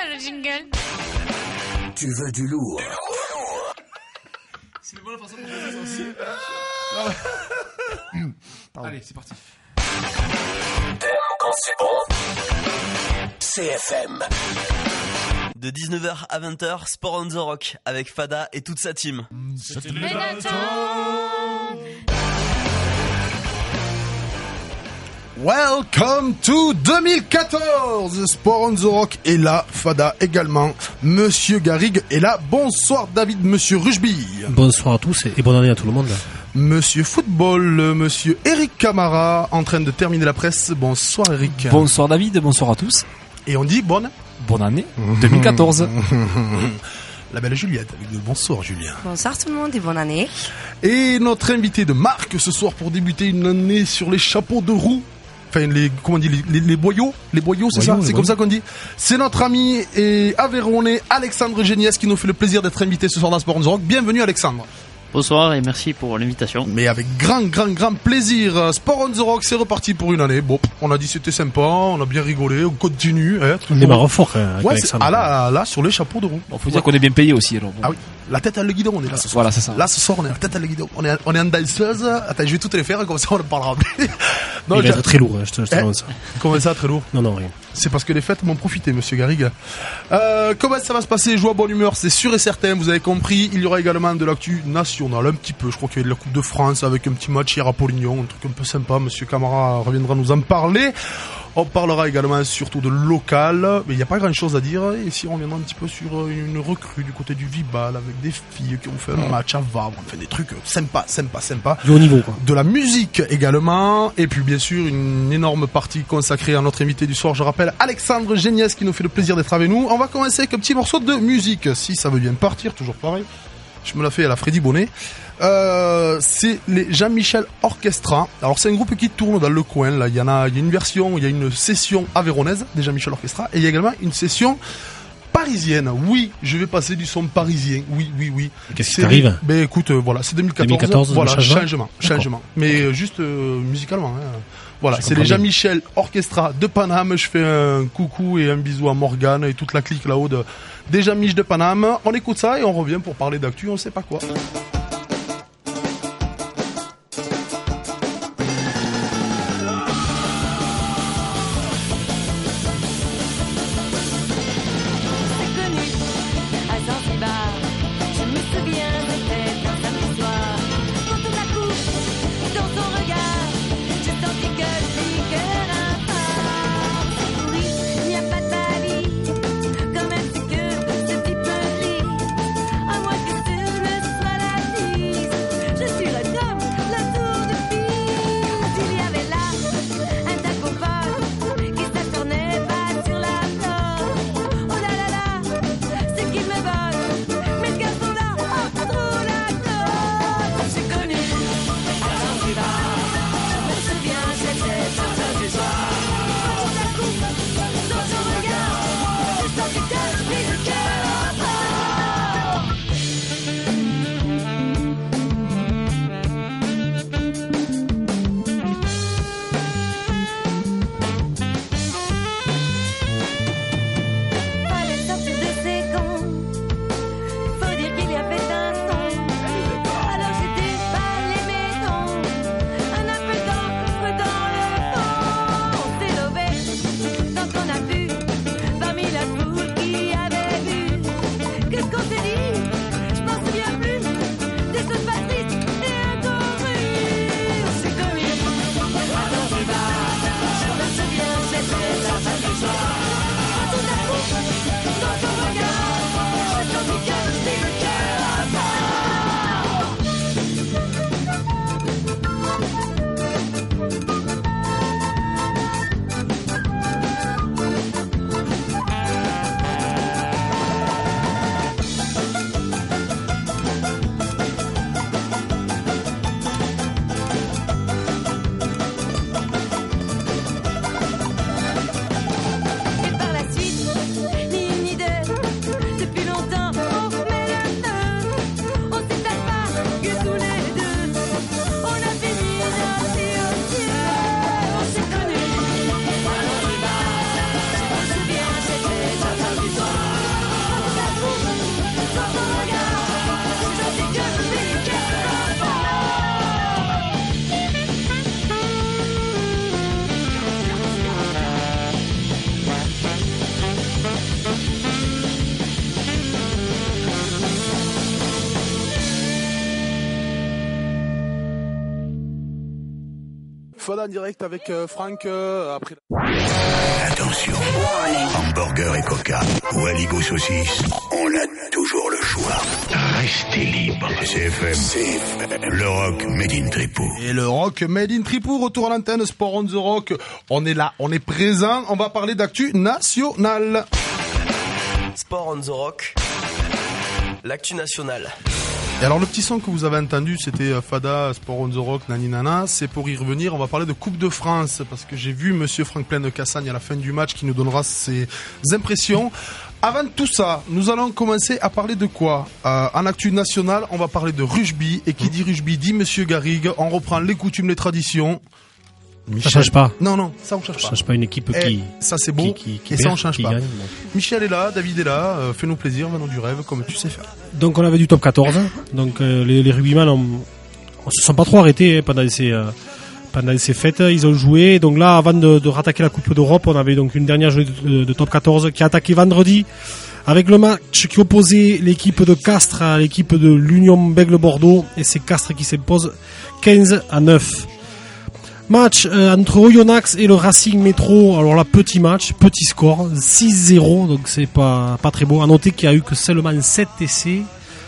le jingle. Tu veux du lourd. C'est une bonne façon de faire ça aussi. Allez, c'est parti. T'aimes quand c'est bon? CFM. De 19h à 20h, Sport on the Rock avec Fada et toute sa team. Welcome to 2014. Sport on the Rock est là, Fada également, Monsieur Garrigue est là. Bonsoir David, Monsieur Rugby. Bonsoir à tous et bonne année à tout le monde. Monsieur Football, Monsieur Eric Camara en train de terminer la presse. Bonsoir Eric. Bonsoir David, bonsoir à tous. Et on dit bonne année 2014. La belle Juliette avec le bonsoir Julien. Bonsoir tout le monde et bonne année. Et notre invité de marque ce soir pour débuter une année sur les chapeaux de roue. Enfin, comment on dit, les boyaux, c'est ça, c'est comme ça qu'on dit. C'est notre ami et Aveyronnais Alexandre Géniès qui nous fait le plaisir d'être invité ce soir dans Sport on the Rock. Bienvenue Alexandre. Bonsoir et merci pour l'invitation. Mais avec grand plaisir. Sport on the Rock, c'est reparti pour une année. Bon, on a dit c'était sympa, on a bien rigolé, on continue. On démarre fort avec Alexandre. Là, sur les chapeaux de roue. Bon, faut dire qu'on est bien payé aussi alors. Bon. Ah oui, la tête à le guidon, on est là ce soir. Voilà, c'est ça. Là ce soir, on est la tête à le guidon. On est en danseuse. Attends, je vais toutes les faire, comme ça on en parlera. Non, il va être très lourd, je te l'annonce. Comment ça, très lourd? Non, rien. C'est parce que les fêtes m'ont profité, Monsieur Garrigue. Comment ça va se passer? Joie, bonne humeur, c'est sûr et certain, vous avez compris. Il y aura également de l'actu nationale, un petit peu. Je crois qu'il y a de la Coupe de France avec un petit match hier à Polignon, un truc un peu sympa. Monsieur Camara reviendra nous en parler. On parlera également surtout de local, mais il n'y a pas grand chose à dire. Et si on reviendra un petit peu sur une recrue du côté du Vibal avec des filles qui ont fait un match à Vabre, on fait des trucs sympa. Du haut niveau, quoi. De la musique également. Et puis bien sûr une énorme partie consacrée à notre invité du soir, je rappelle, Alexandre Géniès qui nous fait le plaisir d'être avec nous. On va commencer avec un petit morceau de musique, si ça veut bien partir, toujours pareil. Je me la fais à la Freddy Bonnet. C'est les Jean-Michel Orchestra. Alors c'est un groupe qui tourne dans le coin. Là, il y a une version, il y a une session avéronnaise des Jean-Michel Orchestra, et il y a également une session parisienne. Oui, je vais passer du son parisien. Oui. Qu'est-ce qui t'arrive? Ben écoute, voilà, c'est 2014. Voilà, changement. Mais juste musicalement. Hein. Voilà, c'est les Jean-Michel Orchestra de Paname. Je fais un coucou et un bisou à Morgane et toute la clique là-haut des Jean-Mich de Paname. On écoute ça et on revient pour parler d'actu, on sait pas quoi. Comme un petit que ce type lit, à moi que tu ne sois la Fada en direct avec Franck après. Attention, hamburger et coca ou aligot saucisse, on a toujours le choix. Restez libre. CFM, le rock made in Tripou. Et le rock made in Tripou, retour à l'antenne, Sport on the Rock. On est là, on est présent, on va parler d'actu nationale. Sport on the Rock, l'actu nationale. Et alors le petit son que vous avez entendu, c'était Fada, Sport on the Rock, nani nana. C'est pour y revenir, on va parler de Coupe de France, parce que j'ai vu Monsieur Franck Plein de Cassagne à la fin du match qui nous donnera ses impressions. Avant tout ça, nous allons commencer à parler de quoi ? En actu nationale, on va parler de rugby. Et qui dit rugby dit Monsieur Garrigue. On reprend les coutumes, les traditions. Michel... Ça change pas. Non, ça on change pas. Ça change pas une équipe qui... Ça c'est beau, qui et ça on change pas. Gagne. Michel est là, David est là, fais-nous plaisir, venons du rêve, comme tu sais faire. Donc on avait du top 14, donc les rugbyman on se sont pas trop arrêtés pendant ces fêtes, ils ont joué. Donc là, avant de rattaquer la Coupe d'Europe, on avait donc une dernière journée de top 14 qui a attaqué vendredi, avec le match qui opposait l'équipe de Castres à l'équipe de l'Union Bègles-Bordeaux, et c'est Castres qui s'impose 15-9. Match entre Oyonnax et le Racing Métro. Alors là, petit match, petit score, 6-0, donc c'est pas très beau. À noter qu'il y a eu que seulement 7 essais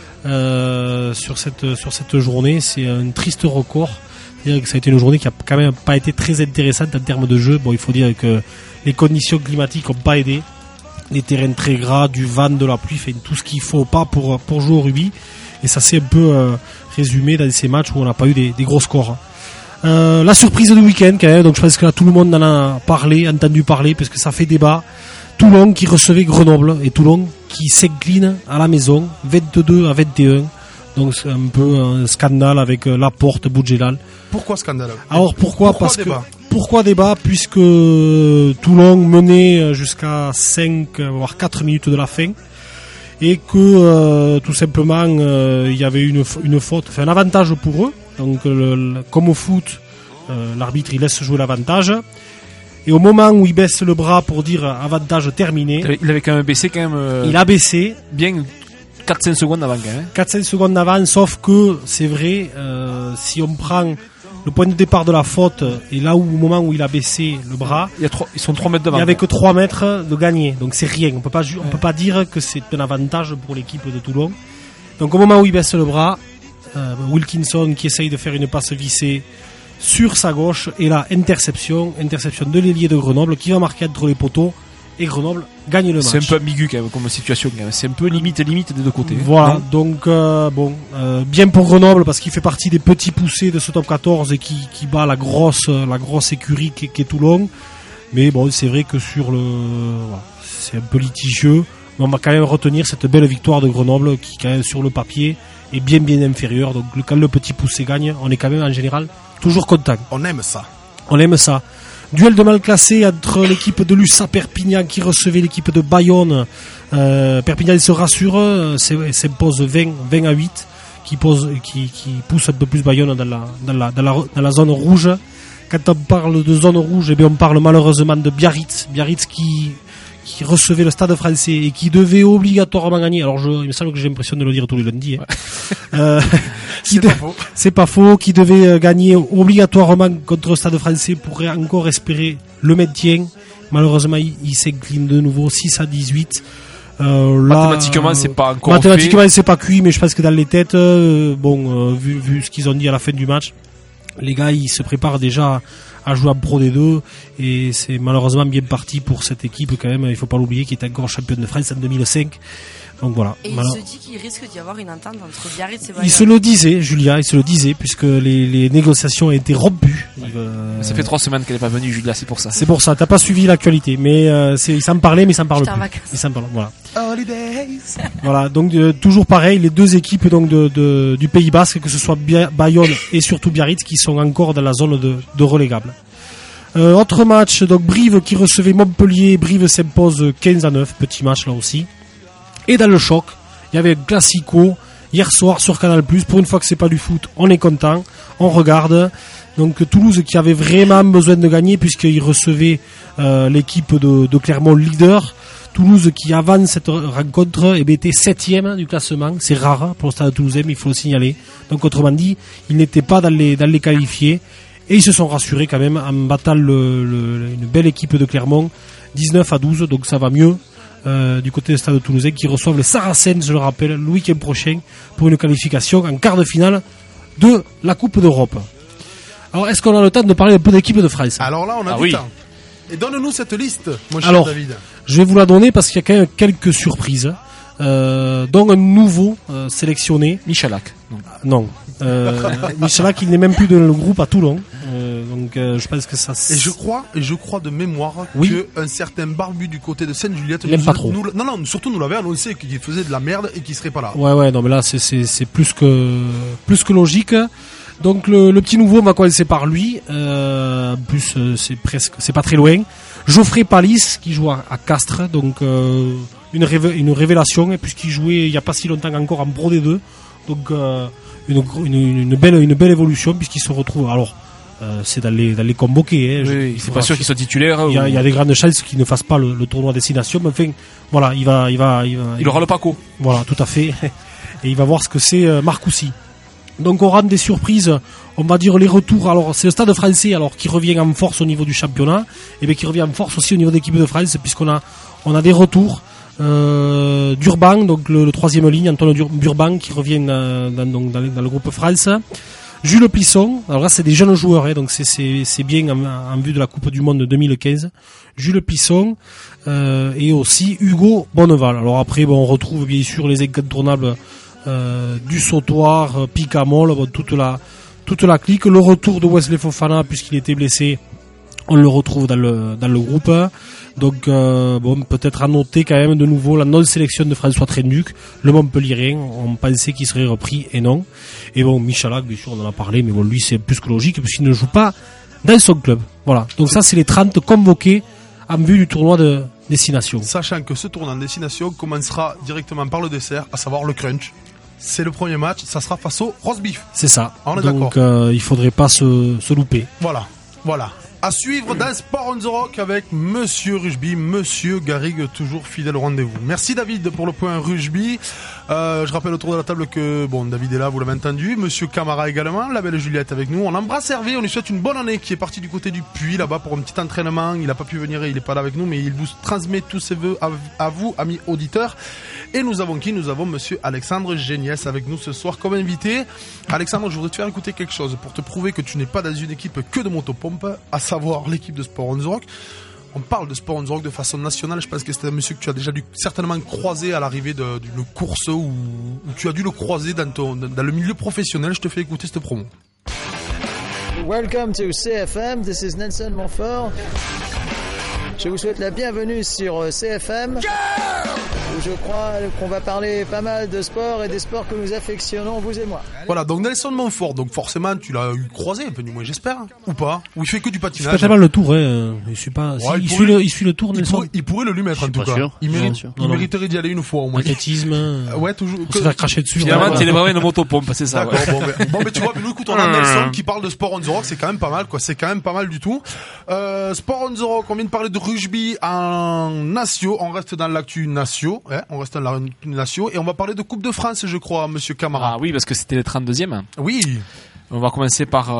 sur cette journée. C'est un triste record. C'est-à-dire que ça a été une journée qui a quand même pas été très intéressante en termes de jeu. Bon, il faut dire que les conditions climatiques ont pas aidé. Les terrains très gras, du vent, de la pluie, fait tout ce qu'il faut pas pour jouer au rugby. Et ça s'est un peu résumé dans ces matchs où on n'a pas eu des gros scores. La surprise du week-end quand même, donc je pense que là tout le monde en a entendu parler, parce que ça fait débat. Toulon qui recevait Grenoble, et Toulon qui s'incline à la maison 22-21. Donc c'est un peu un scandale avec Laporte, Boudjelal. Pourquoi scandale ? Alors pourquoi débat ? Puisque Toulon menait jusqu'à 5 voire 4 minutes de la fin, et que tout simplement il y avait une faute, enfin un avantage pour eux. Donc comme au foot, l'arbitre il laisse jouer l'avantage, et au moment où il baisse le bras pour dire avantage terminé, il avait quand même baissé il a baissé bien 4-5 secondes avant quand même. 4-5 secondes avant, sauf que c'est vrai, si on prend le point de départ de la faute et là où au moment où il a baissé le bras, ils sont 3 mètres devant. Il n'y avait que 3 mètres de gagné, donc c'est rien. On peut pas dire que c'est un avantage pour l'équipe de Toulon. Donc au moment où il baisse le bras, Wilkinson qui essaye de faire une passe vissée sur sa gauche, et là interception de l'ailier de Grenoble qui va marquer entre les poteaux, et Grenoble gagne le match. C'est un peu ambigu quand même comme situation quand même. C'est un peu limite des deux côtés. Voilà, donc bien pour Grenoble, parce qu'il fait partie des petits poussés de ce top 14 et qui bat la grosse écurie qui est Toulon. Mais bon, c'est vrai que c'est un peu litigieux, mais on va quand même retenir cette belle victoire de Grenoble qui quand même sur le papier est bien inférieur. Donc quand le petit poussé gagne, on est quand même en général toujours content. On aime ça. Duel de mal classé entre l'équipe de l'USA Perpignan qui recevait l'équipe de Bayonne. Perpignan se rassure, s'impose 20-8, qui pousse un peu plus Bayonne dans la zone rouge. Quand on parle de zone rouge, on parle malheureusement de Biarritz qui recevait le Stade Français et qui devait obligatoirement gagner. Alors il me semble que j'ai l'impression de le dire tous les lundis. C'est pas faux, qui devait gagner obligatoirement contre le Stade Français pour encore espérer le maintien. Malheureusement, il s'incline de nouveau 6-18. Mathématiquement, c'est pas encore Mathématiquement, c'est pas cuit, mais je pense que dans les têtes, vu ce qu'ils ont dit à la fin du match, les gars, ils se préparent déjà à jouer en Pro D2, et c'est malheureusement bien parti pour cette équipe quand même. Il faut pas l'oublier, qui est encore championne de France en 2005. Donc voilà. Et il se dit qu'il risque d'y avoir une entente entre Biarritz et Bayonne. Il se le disait, Julia, puisque les négociations ont été rompues. Ça fait 3 semaines qu'elle n'est pas venue, Julia, c'est pour ça. C'est pour ça, t'as pas suivi l'actualité, mais il s'en parlait, mais il s'en parle plus. Il s'en parle, voilà. Holidays. Voilà, donc toujours pareil, les deux équipes donc du Pays Basque, que ce soit Bayonne et surtout Biarritz, qui sont encore dans la zone de relégable. Autre match, donc Brive qui recevait Montpellier. Brive s'impose 15-9, petit match là aussi. Et dans le choc, il y avait un classico hier soir sur Canal+. Pour une fois que c'est pas du foot, on est content, on regarde. Donc Toulouse qui avait vraiment besoin de gagner, puisqu'il recevait l'équipe de Clermont leader. Toulouse qui avant cette rencontre était 7e du classement, c'est rare pour le Stade Toulousain, mais il faut le signaler. Donc autrement dit, il n'était pas dans les qualifiés. Et ils se sont rassurés quand même en battant une belle équipe de Clermont, 19-12, donc ça va mieux. Du côté du Stade Toulousain qui reçoivent le Saracens, je le rappelle, le week-end prochain pour une qualification en quart de finale de la Coupe d'Europe. Alors est-ce qu'on a le temps de parler un peu d'équipe de France? Alors là on a du temps. Et donne-nous cette liste, mon cher David. Je vais vous la donner parce qu'il y a quand même quelques surprises, dont un nouveau sélectionné. Michalak. Non. Michalak, il n'est même plus dans le groupe à Toulon. Donc je pense que ça. Et je crois de mémoire qu'un certain Barbu du côté de Sainte-Juliette surtout nous l'avait annoncé qu'il faisait de la merde et qu'il serait pas là. Ouais, non mais là c'est plus que logique. Donc le petit nouveau, on va commencer par lui. En plus c'est pas très loin. Geoffrey Palis qui joue à Castres, donc une révélation, puisqu'il jouait il y a pas si longtemps encore en Pro D2. Donc une belle évolution puisqu'il se retrouve. Alors c'est d'aller convoquer. Oui, c'est pas sûr qu'il soit titulaire. Il y a des grandes chances qu'il ne fasse pas le tournoi Destination, mais enfin voilà, il aura le Paco. Voilà, tout à fait. Et il va voir ce que c'est Marcoussis. Donc au rang des surprises, on va dire les retours. Alors c'est le Stade Français alors qui revient en force au niveau du championnat, et bien qui revient en force aussi au niveau de l'équipe de France, puisqu'on a des retours. Durban, donc le troisième ligne, Antoine Durban qui revient dans le groupe France. Jules Plisson, alors là c'est des jeunes joueurs, donc c'est bien en vue de la Coupe du Monde 2015. Jules Plisson et aussi Hugo Bonneval. Alors après on retrouve bien sûr les incontournables du Sautoir, Picamol, toute la clique. Le retour de Wesley Fofana puisqu'il était blessé, on le retrouve dans le groupe. Donc peut-être à noter quand même de nouveau la non-sélection de François Trenduc, le Montpellierin. On pensait qu'il serait repris et non. Et bon, Michalak, bien sûr on en a parlé, mais bon lui c'est plus que logique puisqu'il ne joue pas dans son club. Voilà, donc ça c'est les 30 convoqués en vue du tournoi de Destination. Sachant que ce tournoi de Destination commencera directement par le dessert, à savoir le crunch. C'est le premier match, ça sera face au roast beef. C'est ça. On est donc il faudrait pas se louper. Voilà. À suivre dans Sport on the Rock avec Monsieur Rugby, Monsieur Garrigue, toujours fidèle au rendez-vous. Merci David pour le point rugby. Je rappelle autour de la table que David est là, vous l'avez entendu. Monsieur Camara également, la belle Juliette avec nous. On embrasse Hervé, on lui souhaite une bonne année, qui est parti du côté du Puy là-bas pour un petit entraînement. Il n'a pas pu venir, il n'est pas là avec nous, mais il vous transmet tous ses vœux à vous, amis auditeurs. Et nous avons Monsieur Alexandre Géniès avec nous ce soir comme invité. Alexandre, je voudrais te faire écouter quelque chose pour te prouver que tu n'es pas dans une équipe que de motopompe, à savoir l'équipe de Sport on the Rock. On parle de Sport on the Rock de façon nationale. Je pense que c'est un monsieur que tu as déjà dû certainement croiser à l'arrivée d'une course ou tu as dû le croiser dans le milieu professionnel. Je te fais écouter cette promo. Welcome to CFM, this is Nelson Montfort. Je vous souhaite la bienvenue sur CFM, où je crois qu'on va parler pas mal de sport et des sports que nous affectionnons, vous et moi. Voilà, donc Nelson Montfort, donc forcément tu l'as eu croisé un peu du moins, j'espère, ou pas? Ou il fait que du patinage? Il fait pas tellement le tour, il suit pas. Ouais, il suit le tour, Nelson. Il pourrait le lui mettre en tout cas. Il mériterait d'y aller une fois au moins. Athlétisme. Ouais, toujours. Se faire cracher dessus. Finalement, t'es vraiment une motopompe, c'est ça. D'accord, bon, mais tu vois, nous écoute, on a Nelson qui parle de Sport on the Rock, c'est quand même pas mal, quoi. C'est quand même pas mal du tout. Sport on the Rock, on vient de parler de rugby en Natio, on reste dans l'actu Natio, on reste dans la Natio, et on va parler de Coupe de France, je crois, monsieur Camara. Ah oui, parce que c'était les 32e. Oui. On va commencer par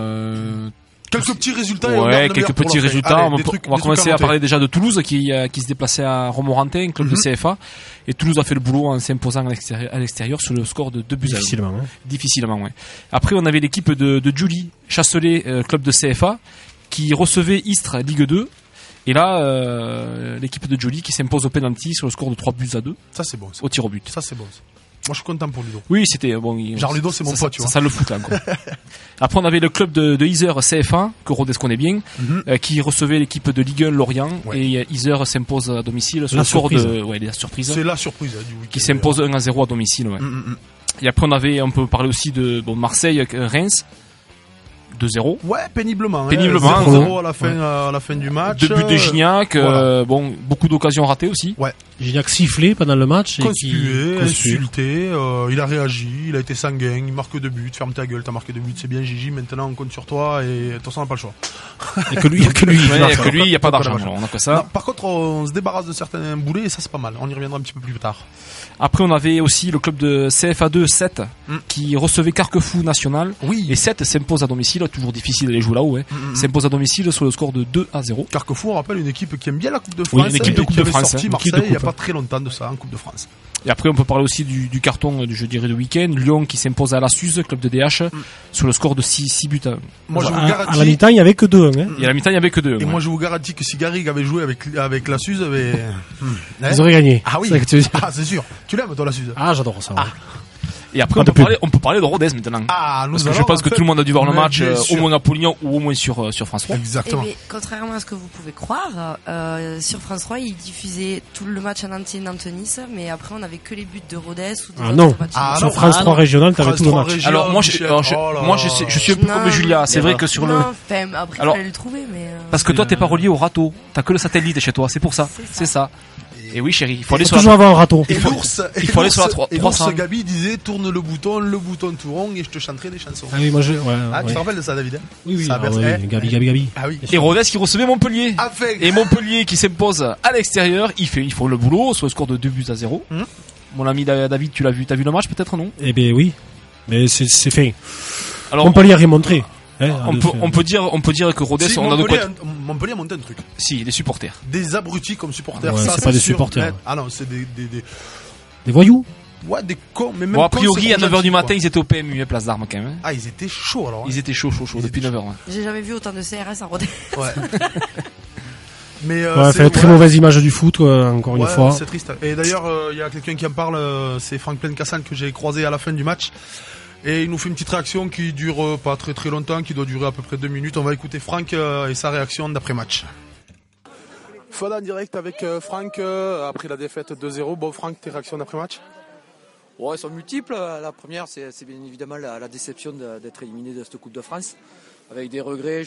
quelques petits résultats. Quelques petits résultats. On va commencer à parler déjà de Toulouse qui se déplaçait à Romorantin, club de CFA, et Toulouse a fait le boulot en s'imposant à l'extérieur sur le score de 2-0. Difficilement. Après, on avait l'équipe de Julie Chasselet, club de CFA, qui recevait Istres Ligue 2. Et là, l'équipe de Joly qui s'impose au penalty sur le score de 3-2. Ça c'est bon. Ça. Au tir au but. Ça c'est bon. Ça. Moi je suis content pour Ludo. Oui, c'était bon. Genre Ludo c'est mon pote, tu vois. Ça le fout là encore. Après on avait le club de Isère CFA que Rodez connaît bien, qui recevait l'équipe de Ligue 1 Lorient, et Isère s'impose à domicile sur le score de la surprise. C'est la surprise du week-end. Qui s'impose 1-0 à domicile. Et après on peut parler aussi de Marseille Reims. 2-0. Ouais, péniblement. 0 à la fin du match. 2 buts de Gignac, beaucoup d'occasions ratées aussi. Ouais. Gignac sifflé pendant le match. Conspué, insulté, il a réagi, il a été sanguin, il marque 2 buts, ferme ta gueule, t'as marqué 2 buts, c'est bien Gigi, maintenant on compte sur toi et de toute façon on n'a pas le choix. Il n'y a que lui, il n'y a pas d'argent, on a que ça. Non, par contre, on se débarrasse de certains boulets et ça c'est pas mal, on y reviendra un petit peu plus tard. Après on avait aussi le club de CFA2 7 qui recevait Carquefou National, et 7 s'impose à domicile domicile, toujours difficile d'aller jouer là-haut. S'impose à domicile sur le score de 2-0. Carquefou, on rappelle une équipe qui aime bien la Coupe de France. Oui, une équipe de Coupe de France. Sorti Marseille il n'y a pas très longtemps de ça en Coupe de France. Et après, on peut parler aussi du carton, je dirais, de week-end. Lyon qui s'impose à la Suze, club de DH, sur le score de 6 buts. Moi, je vous garantis. À la mi-temps, il n'y avait que 2. Et à la mi-temps, il n'y avait que 2. Et moi, je vous garantis que si Garrigue avait joué avec la Suze, ils auraient gagné. Ah oui. C'est ça que tu veux dire. Ah, c'est sûr. Tu l'aimes, toi, la Suze? Ah, j'adore ça. Ouais. Et après, on peut parler de Rodez maintenant. Parce que je pense que tout le monde a dû voir le match, au moins à Polignan ou au moins sur France 3. Exactement. Et contrairement à ce que vous pouvez croire, sur France 3, ils diffusaient tout le match en entier Nantes-Nice, mais après, on n'avait que les buts de Rodez ou des autres matchs. Sur France 3 régional, t'avais tout le match. Alors, moi, je suis un peu comme Julia. C'est vrai que sur le... Après, il fallait le trouver, mais... Parce que toi, t'es pas relié au râteau. T'as que le satellite chez toi. C'est pour ça. C'est ça. Et oui, chérie, il faut aller sur toujours avoir un râteau. Il faut aller sur la 300. Et l'ours Gabi disait tourne le bouton tout rond et je te chanterai des chansons. Ah oui, moi tu te rappelles de ça, David? Oui, Gabi. Ah oui. Et Rodez qui recevait Montpellier. Et Montpellier qui s'impose à l'extérieur, ils font le boulot sur le score de 2-0. Mon ami David, t'as vu le match peut-être, non? Eh ben oui. Mais c'est fait. Alors Montpellier a rien montré. On peut dire que Rodez, on a de quoi. Montpellier a monté un truc. Si, les supporters. Des abrutis comme supporters. Ouais, ça, c'est pas des supporters. Ah non, c'est des voyous. Ouais, des cons. Mais même bon, a priori, à 9h du matin, ils étaient au PMU, place d'Armes quand même. Ah, ils étaient chauds alors. Ils étaient chauds depuis 9h. J'ai jamais vu autant de CRS à Rodez. Ouais. Mais fait une très mauvaise image du foot, encore une fois. C'est triste. Et d'ailleurs, il y a quelqu'un qui en parle, c'est Franck Plencassan que j'ai croisé à la fin du match. Et il nous fait une petite réaction qui dure pas très très longtemps, qui doit durer à peu près 2 minutes. On va écouter Franck et sa réaction d'après-match. Fada en direct avec Franck après la défaite 2-0. Bon Franck, tes réactions d'après-match? Ouais, elles sont multiples. La première, c'est bien évidemment la déception d'être éliminé de cette Coupe de France. Avec des regrets,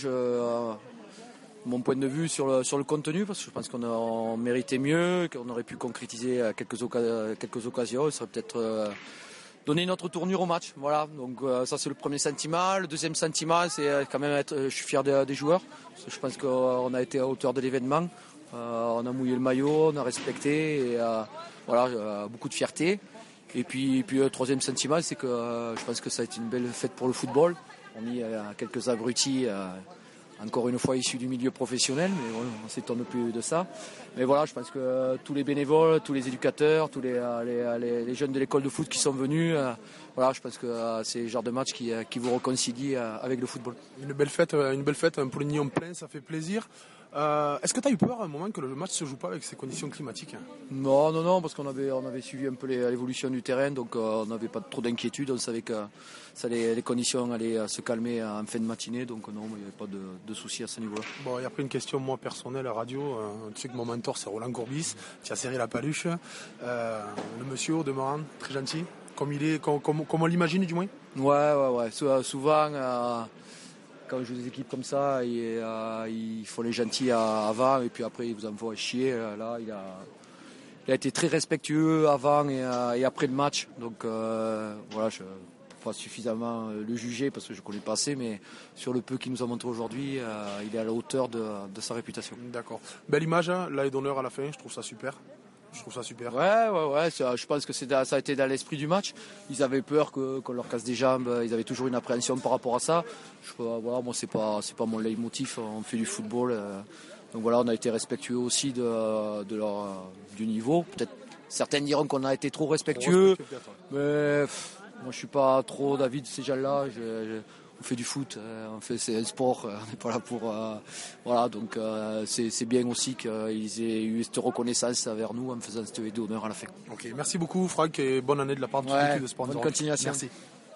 mon point de vue sur le contenu, parce que je pense qu'on méritait mieux, qu'on aurait pu concrétiser quelques occasions. Ça serait peut-être... donner notre tournure au match, voilà. Donc ça c'est le premier sentiment. Le deuxième sentiment, c'est quand même je suis fier des joueurs. Parce que je pense qu'on a été à hauteur de l'événement. On a mouillé le maillot, on a respecté, et voilà, beaucoup de fierté. Et puis le troisième sentiment, c'est que je pense que ça a été une belle fête pour le football. On y a quelques abrutis. Encore une fois issus du milieu professionnel, mais on ne s'étonne plus de ça. Mais voilà, je pense que tous les bénévoles, tous les éducateurs, tous les jeunes de l'école de foot qui sont venus, voilà, je pense que c'est le genre de match qui vous réconcilie avec le football. Une belle fête, un Polignan plein, ça fait plaisir. Est-ce que tu as eu peur à un moment que le match se joue pas avec ces conditions climatiques? Non, parce qu'on avait suivi un peu l'évolution du terrain, donc on n'avait pas trop d'inquiétude. On savait que les conditions allaient se calmer en fin de matinée, donc non, il n'y avait pas de soucis à ce niveau-là. Bon, et après une question moi personnelle à radio, tu sais que mon mentor c'est Roland Courbis, tu as serré la paluche. Le monsieur au demeurant, très gentil, comme il est, comme on l'imagine du moins. Ouais. Souvent. Quand je joue des équipes comme ça, ils font les gentils avant et puis après ils vous envoient chier. Là, il a été très respectueux avant et après le match. Donc voilà, je ne peux pas suffisamment le juger parce que je ne connais pas assez, mais sur le peu qu'il nous a montré aujourd'hui, il est à la hauteur de sa réputation. D'accord. Belle image, hein, là et d'honneur à la fin, je trouve ça super. Ouais. Je pense que ça a été dans l'esprit du match. Ils avaient peur qu'on leur casse des jambes. Ils avaient toujours une appréhension par rapport à ça. Voilà, moi c'est pas mon leitmotiv. On fait du football. Donc voilà, on a été respectueux aussi du niveau. Peut-être certains diront qu'on a été trop respectueux. Mais moi je suis pas trop David de ces gens-là. On fait du foot, c'est un sport, on n'est pas là pour... voilà, donc c'est bien aussi qu'ils aient eu cette reconnaissance envers nous en faisant cette vidéo d'honneur à la fin. Ok, merci beaucoup Franck et bonne année de la part de l'équipe de Sport. Bonne continuation. Merci.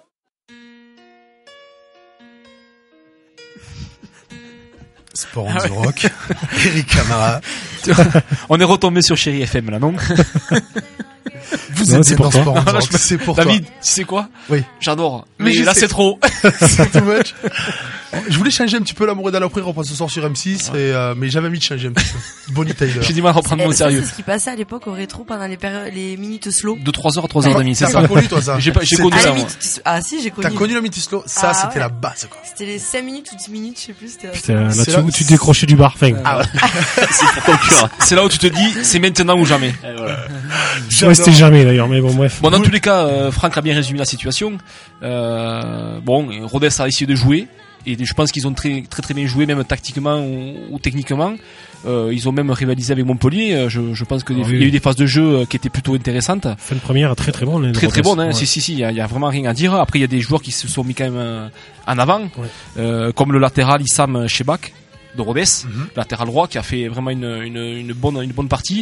Sport on the Rock, Eric Camara. On est retombé sur Chéri FM là, non? Vous êtes dans Sport on the Rock, c'est pour David, tu sais quoi? Oui. J'adore. Mais là, c'est trop. C'est too much. Je voulais changer un petit peu l'amour et d'aller on passe ce soir sur M6, mais j'avais envie de changer un petit peu. Bonnie Tyler. J'ai du mal à reprendre mon sérieux. C'est ce qui passait à l'époque au rétro pendant les minutes slow. De 3h à 3h30, c'est ça. T'as connu toi ça? J'ai connu ça, moi. Ah si, j'ai connu. T'as connu la minute slow? Ça, c'était la base, quoi. C'était les 5 minutes ou 10 minutes, je sais plus. Putain, là où tu décrochais du bar. Ah ouais. C'est là où tu te dis, c'est maintenant ou jamais. Ouais, c'était jamais d'ailleurs, mais bon, bref. Bon, dans tous les cas, Franck a bien résumé la situation. Bon, Rodez a essayé de jouer. et je pense qu'ils ont très bien joué, même tactiquement ou techniquement. Ils ont même rivalisé avec Montpellier. Je pense que il y a eu des phases de jeu qui étaient plutôt intéressantes. Fin de première très bon. Très bon. Hein. Si, il y a vraiment rien à dire. Après, il y a des joueurs qui se sont mis quand même en avant, comme le latéral Issam Chebak de Rodez, latéral droit, qui a fait vraiment une bonne partie.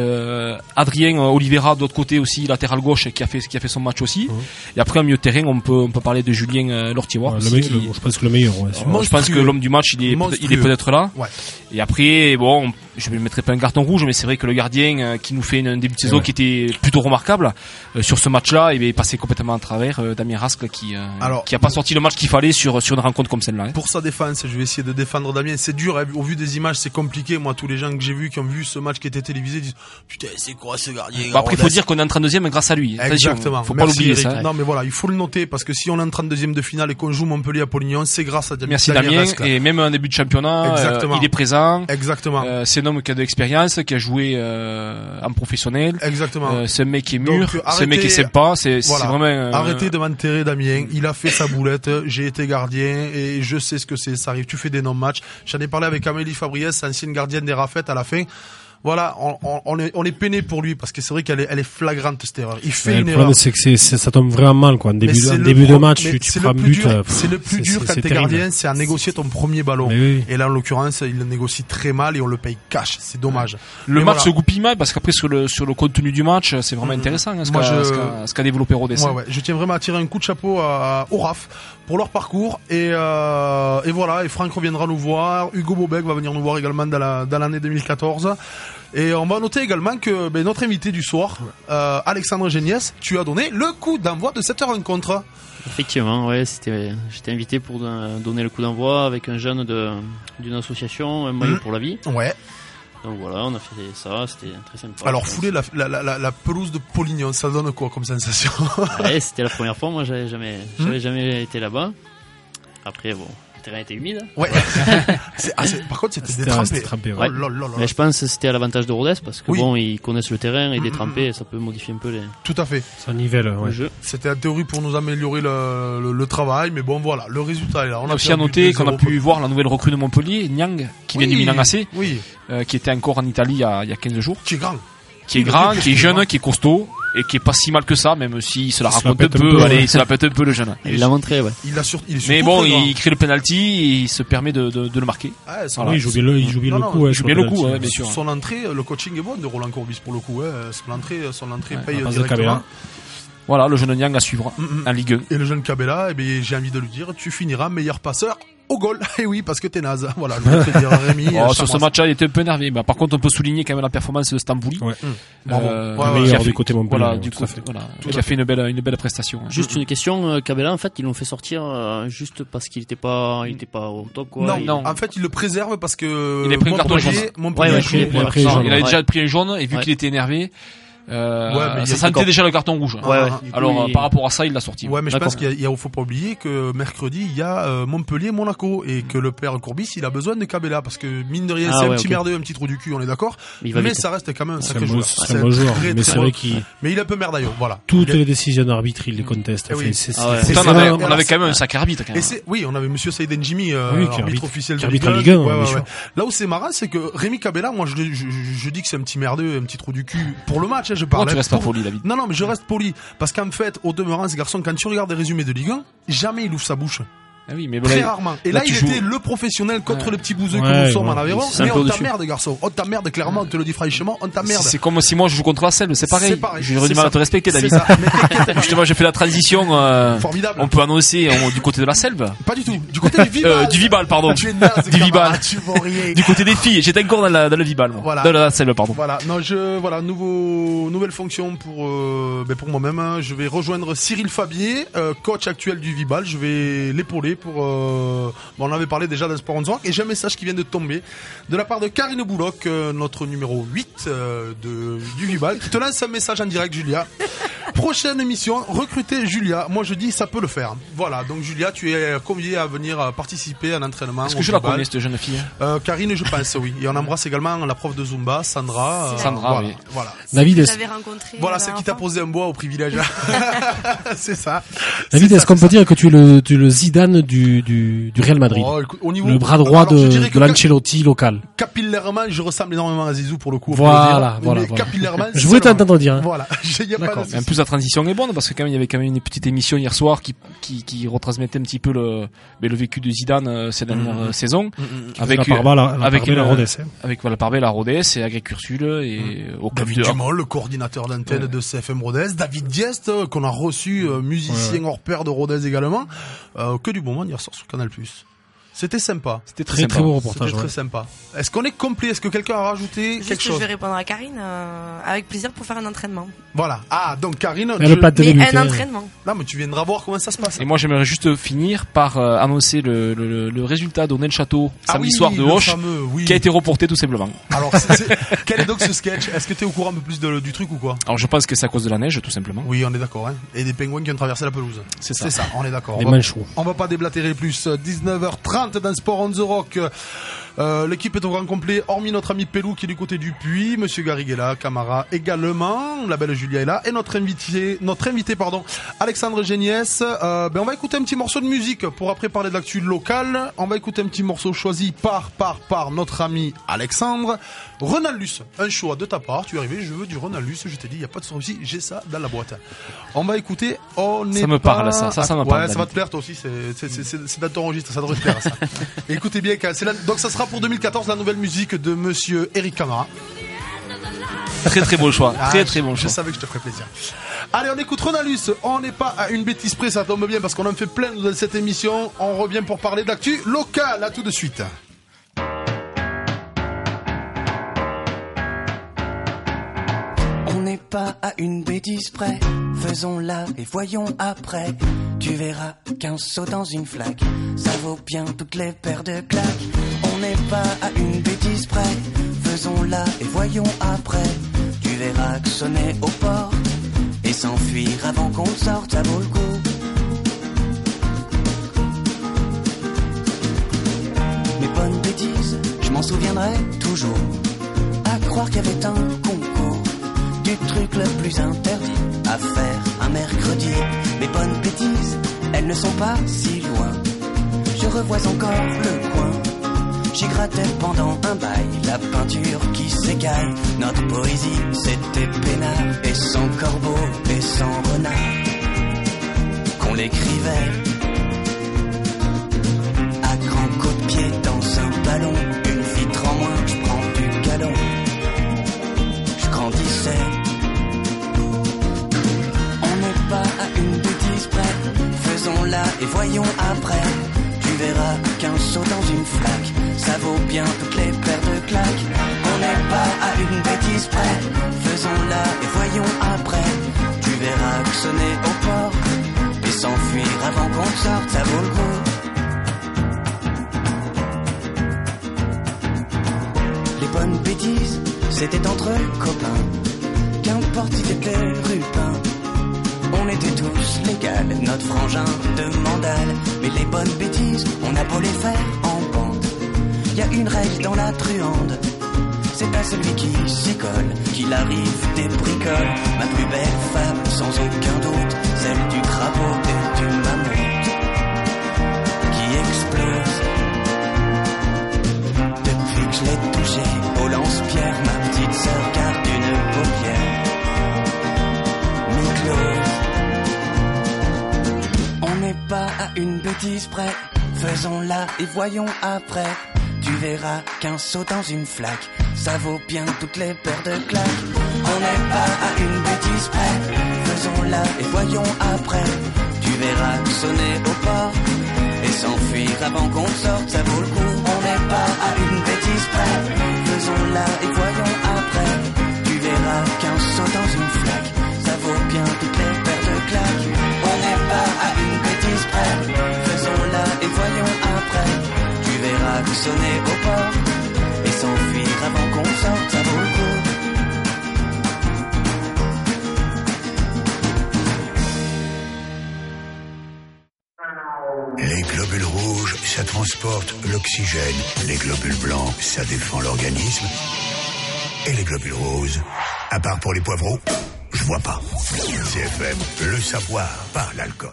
Adrien Oliveira de l'autre côté aussi, latéral gauche, qui a fait son match aussi. Et après, en milieu de terrain, on peut parler de Julien Lortiroir. Je pense que le meilleur. Je pense que l'homme du match, il est peut-être là. Ouais. Et après, bon, je ne mettrai pas un carton rouge, mais c'est vrai que le gardien qui nous fait un début de saison qui était plutôt remarquable sur ce match-là, il est passé complètement à travers. Damien Rascle qui a pas sorti le match qu'il fallait sur une rencontre comme celle-là. Hein. Pour sa défense, je vais essayer de défendre Damien. C'est dur, hein. Au vu des images, c'est compliqué. Moi, tous les gens que j'ai vus, qui ont vu ce match qui était télévisé, disent putain, c'est quoi ce gardien? Après, il faut dire qu'on est en 32e grâce à lui. Exactement. Faut pas l'oublier ça. Hein. Non, mais voilà, il faut le noter parce que si on est en 32e de finale et qu'on joue Montpellier à Polignon, c'est grâce à Damien. Merci Damien. Et même en début de championnat, il est présent. Exactement. C'est un homme qui a de l'expérience, qui a joué en professionnel. Exactement. C'est un mec qui est mûr, c'est un mec qui est sympa. C'est vraiment. Arrêtez de m'enterrer, Damien. Il a fait sa boulette. J'ai été gardien et je sais ce que c'est. Ça arrive. Tu fais des non-matchs. J'en ai parlé avec Amélie Fabriès, ancienne gardienne des Raffettes à la fin. Voilà, on est peiné pour lui parce que c'est vrai qu'elle est flagrante cette erreur. Il fait une erreur. Le problème c'est que ça tombe vraiment mal quoi. En début de match, tu prends but. C'est le plus dur quand t'es gardien, c'est à négocier ton premier ballon. Oui. Et là en l'occurrence, il le négocie très mal et on le paye cash. C'est dommage. Le match se goupille mal parce qu'après sur le contenu du match, c'est vraiment intéressant ce qu'a développé Rodez. Ouais. Je tiens vraiment à tirer un coup de chapeau au RAF pour leur parcours et voilà. Et Franck reviendra nous voir. Hugo Bobec va venir nous voir également dans l'année 2014. Et on va noter également que notre invité du soir, Alexandre Géniès, tu as donné le coup d'envoi de cette rencontre. Effectivement, ouais, j'étais invité pour donner le coup d'envoi avec un jeune d'une association, un maillot pour la vie. Ouais. Donc voilà, on a fait ça, c'était très sympa. Alors fouler la pelouse de Polignon, ça donne quoi comme sensation? Ouais, c'était la première fois, moi j'avais jamais été là-bas. Après bon, le terrain était humide. Ouais. Par contre, c'était détrempé. Ouais. Mais je pense que c'était à l'avantage de Rodez parce que bon, ils connaissent le terrain et détrempé, ça peut modifier un peu les. Tout à fait. Ça nivelle. Le jeu. C'était la théorie pour nous améliorer le travail, mais bon voilà, le résultat est là. On a aussi à noter qu'on a pu voir la nouvelle recrue de Montpellier, Niang, qui vient du Milan AC, qui était encore en Italie il y a 15 jours. Qui est grand, qui est jeune, qui est costaud. Et qui est pas si mal que ça, même s'il se la raconte un peu. Allez, il se la pète un peu le jeune. Il l'a montré, ouais. Mais bon, il crée le penalty et il se permet de le marquer. Ah, il joue bien le coup. Il joue bien le coup, bien sûr. Son entrée, le coaching est bon de Roland Courbis pour le coup. Son entrée paye directement. Voilà, le jeune Niang à suivre en Ligue 1. Et le jeune Cabella, j'ai envie de lui dire, tu finiras meilleur passeur au goal. Et oui, parce que t'es naze. Voilà, je voulais te dire, Rémi. Sur ce match-là, il était un peu énervé. Par contre, on peut souligner quand même la performance de Stambouli. Ouais. Meilleur du côté Montpellier. Voilà, qui a fait une belle prestation. Juste une question, Cabella, en fait, ils l'ont fait sortir juste parce qu'il était pas au top, quoi. Non. En fait, ils le préservent parce que il a pris un carton jaune. Il avait déjà pris un jaune et vu qu'il était énervé. Ça sentait déjà le carton rouge. Alors par rapport à ça, il l'a sorti. Ouais, mais je pense qu'il faut pas oublier que mercredi il y a Montpellier-Monaco et que le père Courbis il a besoin de Cabella parce que mine de rien c'est un petit merdeux, un petit trou du cul, on est d'accord. Mais ça reste quand même un sacré joueur. C'est un bon joueur. Mais c'est vrai mais il est un peu merdailleux. Voilà. Toutes les décisions d'arbitre, il les conteste. On avait quand même un sacré arbitre. Oui, on avait Monsieur Saïd Njimi, arbitre officiel de Ligue 1. Là où c'est marrant, c'est que Rémi Cabella, moi je dis que c'est un petit merdeux, un petit trou du cul pour le match. Pourquoi tu restes pas poli, David? Non, mais je reste poli. Parce qu'en fait, au demeurant, ce garçon, quand tu regardes les résumés de Ligue 1, jamais il ouvre sa bouche. Ah oui, mais très rarement. Et là il était le professionnel contre le petit bouseux que nous sommes en Aveyron. Mais on t'emmerde, garçon. On t'emmerde, clairement, on te le dit franchement, on t'emmerde. C'est comme si moi je joue contre la Selve, c'est pareil. J'ai du mal à te respecter, David. Justement, j'ai fait la transition. Formidable. On peut annoncer du côté de la Selve. Pas du tout. Du côté du Vibal. Du Vibal, pardon. Du Vibal. Du côté des filles. J'étais encore dans le Vibal. Voilà. Dans la Selve, pardon. Voilà. Non, nouvelle fonction pour moi-même. Je vais rejoindre Cyril Fabier, coach actuel du Vibal. Je vais l'épauler pour on avait parlé déjà d'un Sport on Rock et j'ai un message qui vient de tomber de la part de Karine Bouloc, notre numéro 8 du Vibal, qui te lance un message en direct, Julia. Prochaine émission, recruter Julia. Moi je dis ça peut le faire. Voilà, donc Julia, tu es conviée à venir participer à un entraînement. Est-ce que je la connais cette jeune fille? Karine, je pense, oui. Et on embrasse également la prof de Zumba, Sandra. Sandra, oui. Voilà. David, vous l'avez rencontré. Voilà, celle qui t'a posé un bois au privilège. C'est ça. David, est-ce qu'on peut dire que tu es le Zidane du Real Madrid? Au niveau... Le bras droit de l'Ancelotti local. Capillairement, je ressemble énormément à Zizou pour le coup. Voilà. Capillairement. Je voulais t'entendre dire. Hein. Voilà. En plus, la transition est bonne parce que il y avait quand même une petite émission hier soir qui retransmettait un petit peu le vécu de Zidane ces dernières saisons. Avec la Rodez. Avec la Parbet, la Rodez et Agricursul et au club David Dumont, le coordinateur d'antenne de CFM Rodez. David Diest, qu'on a reçu, musicien hors pair de Rodez également. Que du bon monde hier soir sur Canal+. C'était sympa. C'était très beau reportage. C'était très sympa. Est-ce qu'on est complet? Est-ce que quelqu'un a rajouté quelque chose? Je vais répondre à Karine avec plaisir pour faire un entraînement. Voilà. Ah, donc Karine, un entraînement. Non, mais tu viendras voir comment ça se passe. Et moi, j'aimerais juste finir par annoncer le résultat d'Onet le Château samedi soir de Auch, qui a été reporté tout simplement. Alors, quel est donc ce sketch? Est-ce que tu es au courant un peu plus du truc ou quoi? Alors, je pense que c'est à cause de la neige, tout simplement. Oui, on est d'accord. Hein. Et des pingouins qui ont traversé la pelouse. C'est ça, on est d'accord. Les manchots. On va pas déblatérer plus. 19h30 dans Sport on the Rock. L'équipe est au grand complet, hormis notre ami Pelou qui est du côté du Puy, Monsieur Garriguela, Camara également, la belle Julia est là, et notre invité, Alexandre Géniès. On va écouter un petit morceau de musique pour après parler de l'actu locale. On va écouter un petit morceau choisi par notre ami Alexandre. Renalus, un choix de ta part, tu es arrivé, je veux du Renalus, je t'ai dit, il n'y a pas de souci, j'ai ça dans la boîte. On va écouter, ça me parle ça me parle. Ouais, ça va te plaire toi aussi, c'est dans ton registre, ça devrait te plaire ça. Écoutez bien, donc ça sera pour 2014 la nouvelle musique de Monsieur Eric Camara. Très beau choix, très bon choix. Je savais que je te ferais plaisir. Allez, on écoute Renalus, on n'est pas à une bêtise près, ça tombe bien parce qu'on en fait plein dans cette émission. On revient pour parler de l'actu locale, à tout de suite. On n'est pas à une bêtise près, faisons-la et voyons après. Tu verras qu'un saut dans une flaque, ça vaut bien toutes les paires de claques. On n'est pas à une bêtise près, faisons-la et voyons après. Tu verras que sonner aux portes et s'enfuir avant qu'on sorte, ça vaut le coup. Mes bonnes bêtises, je m'en souviendrai toujours. À croire qu'il y avait un concours du truc le plus interdit à faire un mercredi. Mes bonnes bêtises, elles ne sont pas si loin. Je revois encore le coin. J'y grattais pendant un bail la peinture qui s'écaille. Notre poésie, c'était peinard et sans corbeau et sans renard qu'on l'écrivait à grands coups de pied dans un ballon. Une vitre en moins, je prends du galon. Je grandissais. On n'est pas à une bêtise près, faisons-la et voyons après. Tu verras qu'un saut dans une flaque, ça vaut bien toutes les paires de claques. On n'est pas à une bêtise près, faisons-la et voyons après. Tu verras que sonner au port et s'enfuir avant qu'on sorte, ça vaut le coup. Les bonnes bêtises, c'était entre copains, qu'importe si t'étais rupin. On était tous légal, notre frangin de mandale. Mais les bonnes bêtises, on a beau les faire en bande. Y a une règle dans la truande, c'est à celui qui s'y colle qu'il arrive des bricoles. Ma plus belle femme, sans aucun doute, celle du crapaud et du mammouth qui explose. Depuis que je l'ai touchée au lance-pierre, ma petite sœur garde une paupière mi-close. On n'est pas à une bêtise près, faisons-la et voyons après. Tu verras qu'un saut dans une flaque, ça vaut bien toutes les paires de claques. On n'est pas à une bêtise près, faisons-la et voyons après. Tu verras que sonner au port et s'enfuir avant qu'on sorte, ça vaut le coup. On n'est pas à une bêtise près, faisons-la et voyons après. Tu verras qu'un saut dans une flaque, ça vaut bien toutes les paires de claques. On n'est pas à une bêtise près, faisons-la et voyons après. Tu verras que sonner au port et s'enfuir avant qu'on sorte, ça vaut le coup. ça transporte l'oxygène. Les globules blancs, ça défend l'organisme. Et les globules roses, à part pour les poivrons, je vois pas. CFM, le savoir par l'alcool.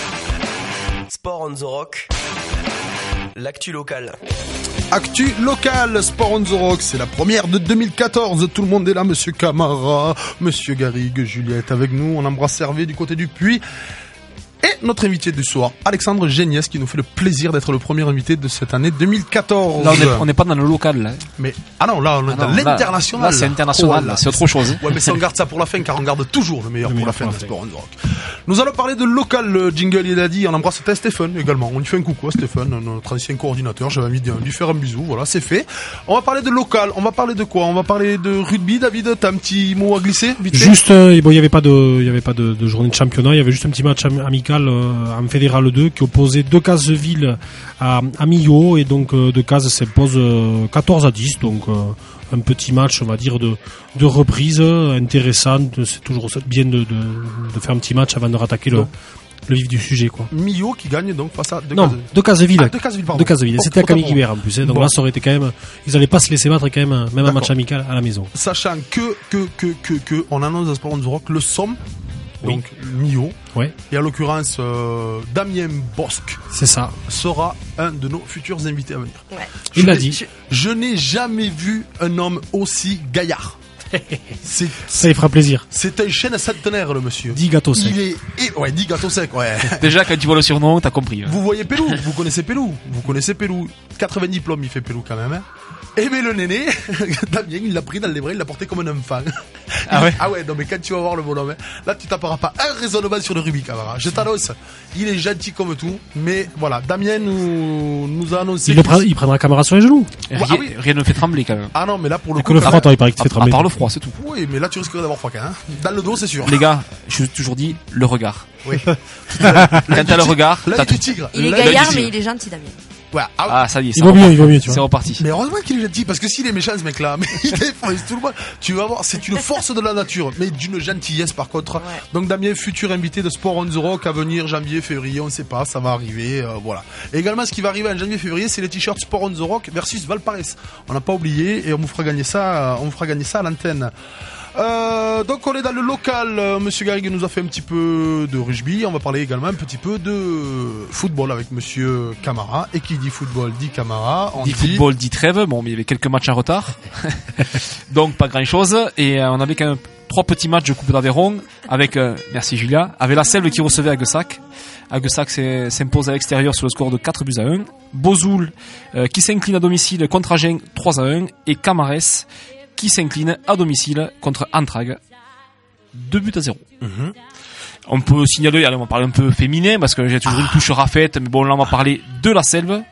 Sport on the Rock, l'actu locale. Actu local, Sport on the Rock, c'est la première de 2014. Tout le monde est là, monsieur Camara, monsieur Garrigue, Juliette avec nous. On embrasse Hervé du côté du Puy. Et notre invité du soir, Alexandre Géniès, qui nous fait le plaisir d'être le premier invité de cette année 2014. Là, on n'est pas dans le local, là. Mais, là, on est dans l'international. Là, c'est international, là, c'est autre chose. Ouais, mais si on garde ça pour la fin, car on garde toujours le meilleur pour la fin de Sport on the Rock. Nous allons parler de local, le jingle, il a dit. On embrasse Stéphane également. On lui fait un coucou à Stéphane, notre ancien coordinateur. J'avais envie de lui faire un bisou. Voilà, c'est fait. On va parler de local. On va parler de quoi? On va parler de rugby. David, t'as un petit mot à glisser? Vite fait. Juste, il y avait pas de journée de championnat. Il y avait juste un petit match amical en Fédéral 2 qui opposait Decazeville à Millau, et donc Decazes s'impose 14-10. Donc un petit match, on va dire, de reprise intéressant. C'est toujours bien de faire un petit match avant de rattaquer le vif du sujet, quoi. Millau qui gagne donc face à Decazeville. Decazeville. C'était à Camille Guibert en plus. Donc là, ça aurait été quand même, ils allaient pas se laisser battre quand même un match amical à la maison. Sachant que on annonce à Sport on the Rock le Somme. Donc Millau, et en l'occurrence Damien Bosque, c'est ça, sera un de nos futurs invités à venir. Il l'a dit. Je n'ai jamais vu un homme aussi gaillard. Ça lui fera plaisir. C'est un chêne centenaire, le monsieur. 10 gâteaux secs. 10 gâteaux secs, ouais. Déjà, quand tu vois le surnom, t'as compris. Vous voyez Pelou, vous connaissez Pelou. 80 diplômes, il fait Pelou quand même, hein. Et mais le néné, Damien, il l'a pris dans les bras, il l'a porté comme un enfant. Ah ouais? Ah ouais, non mais quand tu vas voir le bonhomme, là tu taperas pas un raisonnement sur le rugby, Camara. Je t'annonce, il est gentil comme tout, mais voilà, Damien nous a annoncé... Il prendra Camara sur les genoux. Rien ne fait trembler quand même. Ah non, mais là pour le coup... Que le froid, il paraît qu'il te fait trembler. À part le froid, c'est tout. Oui, mais là tu risquerais d'avoir froid quand même. Dans le dos, c'est sûr. Les gars, je vous ai toujours dit, le regard. Oui. Quand t'as le regard, t'as tout. Tigre. Il est gaillard, mais il est gentil, Damien. Ouais, ça y est, il vaut mieux, tu vois. C'est reparti. Mais heureusement qu'il est gentil, parce que s'il est méchant, ce mec-là, mais il défonce tout le monde. Tu vas voir, c'est une force de la nature, mais d'une gentillesse par contre. Ouais. Donc Damien, futur invité de Sport on the Rock à venir janvier, février, on ne sait pas, ça va arriver, voilà. Et également, ce qui va arriver en janvier, février, c'est les t-shirts Sport on the Rock versus Valparaiso. On n'a pas oublié, et on vous fera gagner ça à l'antenne. Donc on est dans le local. Monsieur Garrigue nous a fait un petit peu de rugby. On va parler également un petit peu de football avec Monsieur Camara. Et qui dit football dit Camara. Football dit trêve. Bon, mais il y avait quelques matchs en retard, donc pas grand chose. Et on avait quand même 3 petits matchs de Coupe d'Aveyron avec merci Julia, avec la Selve qui recevait Aguessac. Aguessac s'impose à l'extérieur sur le score de 4-1. Bozoul qui s'incline à domicile contre Agen 3-1, et Camarès qui s'incline à domicile contre Antrague 2-0. On peut signaler, allez, on va parler un peu féminin parce que j'ai toujours une touche rafette, mais bon, là on va parler de la Selve.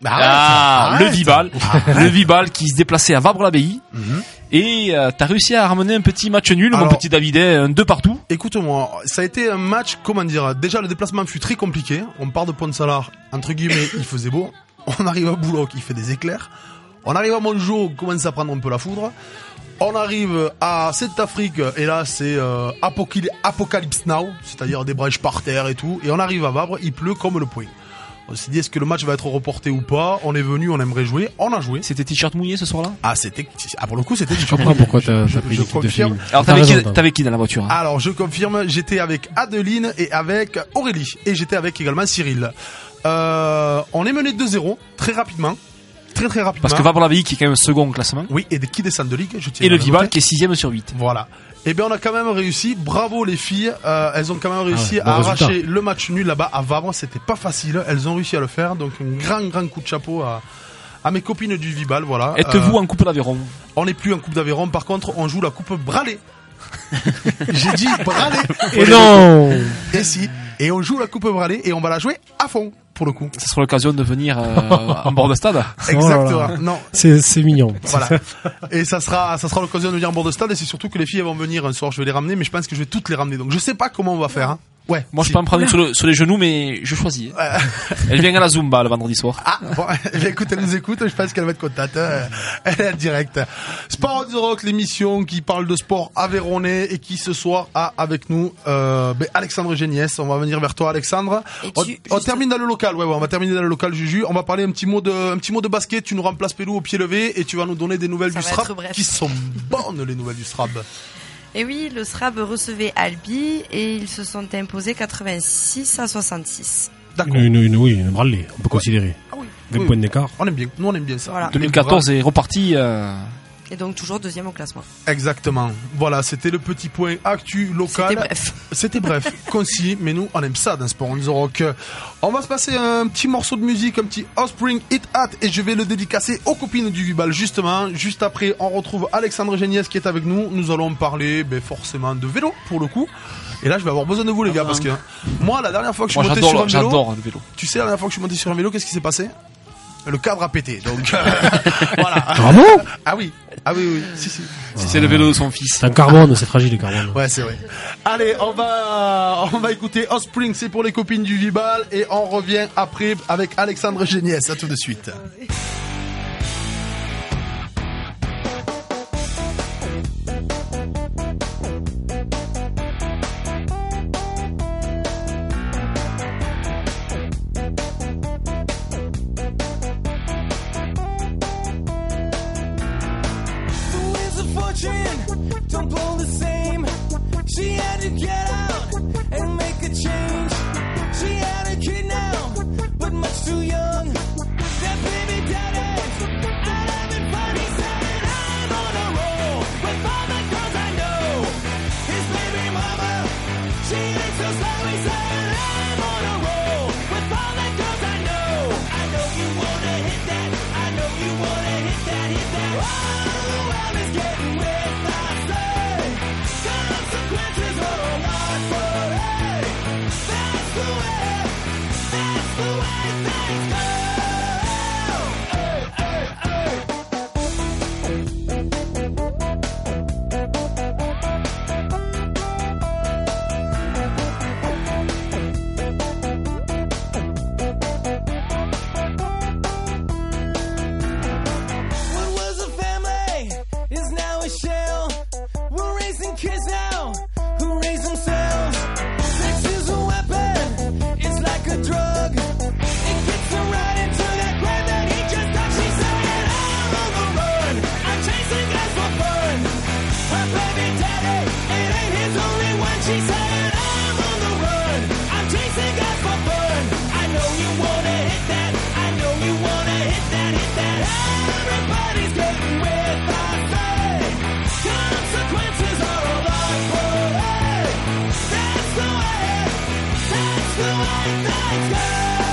Le Vibal. Le Vibal qui se déplaçait à Vabre-l'Abbaye. Et t'as réussi à ramener un petit match nul. Alors, mon petit Davidet, un 2 partout. Écoute-moi, ça a été un match, comment dire, déjà le déplacement fut très compliqué. On part de Pont-Salar, entre guillemets, il faisait beau. On arrive à Boulogne, il fait des éclairs. On arrive à Montjo, on commence à prendre un peu la foudre. On arrive à Sainte-Afrique, et là c'est Apocalypse Now, c'est-à-dire des brèches par terre et tout. Et on arrive à Vabre, il pleut comme le poing. On s'est dit, est-ce que le match va être reporté ou pas? On est venu, on aimerait jouer, on a joué. C'était t-shirt mouillé ce soir-là? Pour le coup c'était t-shirt mouillé. Pourquoi t'as pris l'équipe de filles? Alors t'avais qui dans la voiture? Alors je confirme, j'étais avec Adeline et avec Aurélie. Et j'étais avec également Cyril. On est mené 2-0, très rapidement. Très rapidement. Parce que Vabre-l'Abbaye qui est quand même second au classement. Oui, et qui descend de ligue. Et le Vibal qui est 6ème sur 8. Voilà. Et bien on a quand même réussi, bravo les filles, elles ont quand même réussi à arracher le match nul là-bas à Vabre, c'était pas facile, elles ont réussi à le faire, donc un grand coup de chapeau à mes copines du Vibal, voilà. Êtes-vous en Coupe d'Aveyron? On n'est plus en Coupe d'Aveyron, par contre on joue la Coupe Bralé. J'ai dit Bralé. Et non. Et si. Et on joue la Coupe Bralé et on va la jouer à fond. Pour le coup. Ça sera l'occasion de venir en bord de stade. Exactement. Oh, non. C'est mignon. Voilà. Et ça sera l'occasion de venir en bord de stade, et c'est surtout que les filles vont venir un soir, je vais les ramener, mais je pense que je vais toutes les ramener. Donc je sais pas comment on va faire, hein. Ouais. Moi, je peux en prendre une sur les genoux, mais je choisis. Elle vient à la Zumba le vendredi soir. Ah, bon, écoute, elle nous écoute, je pense qu'elle va être contente. Elle est en direct. Sport on the Rock, l'émission qui parle de sport aveyronnais et qui ce soir a avec nous Alexandre Géniès. On va venir vers toi, Alexandre. On termine dans le local. Ouais, on va terminer dans le local, Juju. On va parler un petit mot de basket. Tu nous remplaces Pelou au pied levé et tu vas nous donner des nouvelles du SRAB qui sont bonnes, les nouvelles du SRAB. Et oui, le SRAB recevait Albi et ils se sont imposés 86-66. D'accord. Une branlée, on peut considérer. Ah oui. 20 points d'écart. On aime bien. Nous, on aime bien ça. Voilà. 2014 est reparti. Et donc toujours deuxième au classement. Exactement. Voilà, c'était le petit point actu local. C'était bref, concis, mais nous on aime ça dans Sport on the Rock. On va se passer un petit morceau de musique, un petit Offspring Hit Hat, et je vais le dédicacer aux copines du Vibal justement. Juste après, on retrouve Alexandre Géniès qui est avec nous. Nous allons parler forcément de vélo pour le coup. Et là, je vais avoir besoin de vous les gars parce que moi, la dernière fois que je suis monté sur un vélo, j'adore le vélo. Tu sais, la dernière fois que je suis monté sur un vélo, qu'est-ce qui s'est passé ? Le cadre a pété, donc voilà. Ah bon ? Ah oui. Si. C'est le vélo de son fils. C'est un carbone, c'est fragile le carbone. Ouais, c'est vrai. Allez, on va écouter Offspring, c'est pour les copines du Vibal, et on revient après avec Alexandre Géniès. À tout de suite. Don't blow the same. She had to get out and make a change. She had a kid now, but much too young. That baby daddy, out having fun. He said, I'm on a roll with all the girls I know. His baby mama, she ain't so slow. He said, I'm on a roll with all the girls I know. I know you wanna hit that. I know you wanna hit that, hit that. Oh, well, it's getting weird. Consequences are a lot, but hey, that's the way things go. What was a family is now a shell. We're raising kids now who raise themselves. Sex is a weapon, it's like a drug. It gets her right into that grave that he just touched. She said, I'm on the run, I'm chasing guys for fun. Her baby daddy, it ain't his only one. She said, I'm on the run, I'm chasing guys for fun. I know you wanna hit that, I know you wanna hit that, hit that. Everybody's getting with I say. Consequences are a lot, but hey, that's the way things go.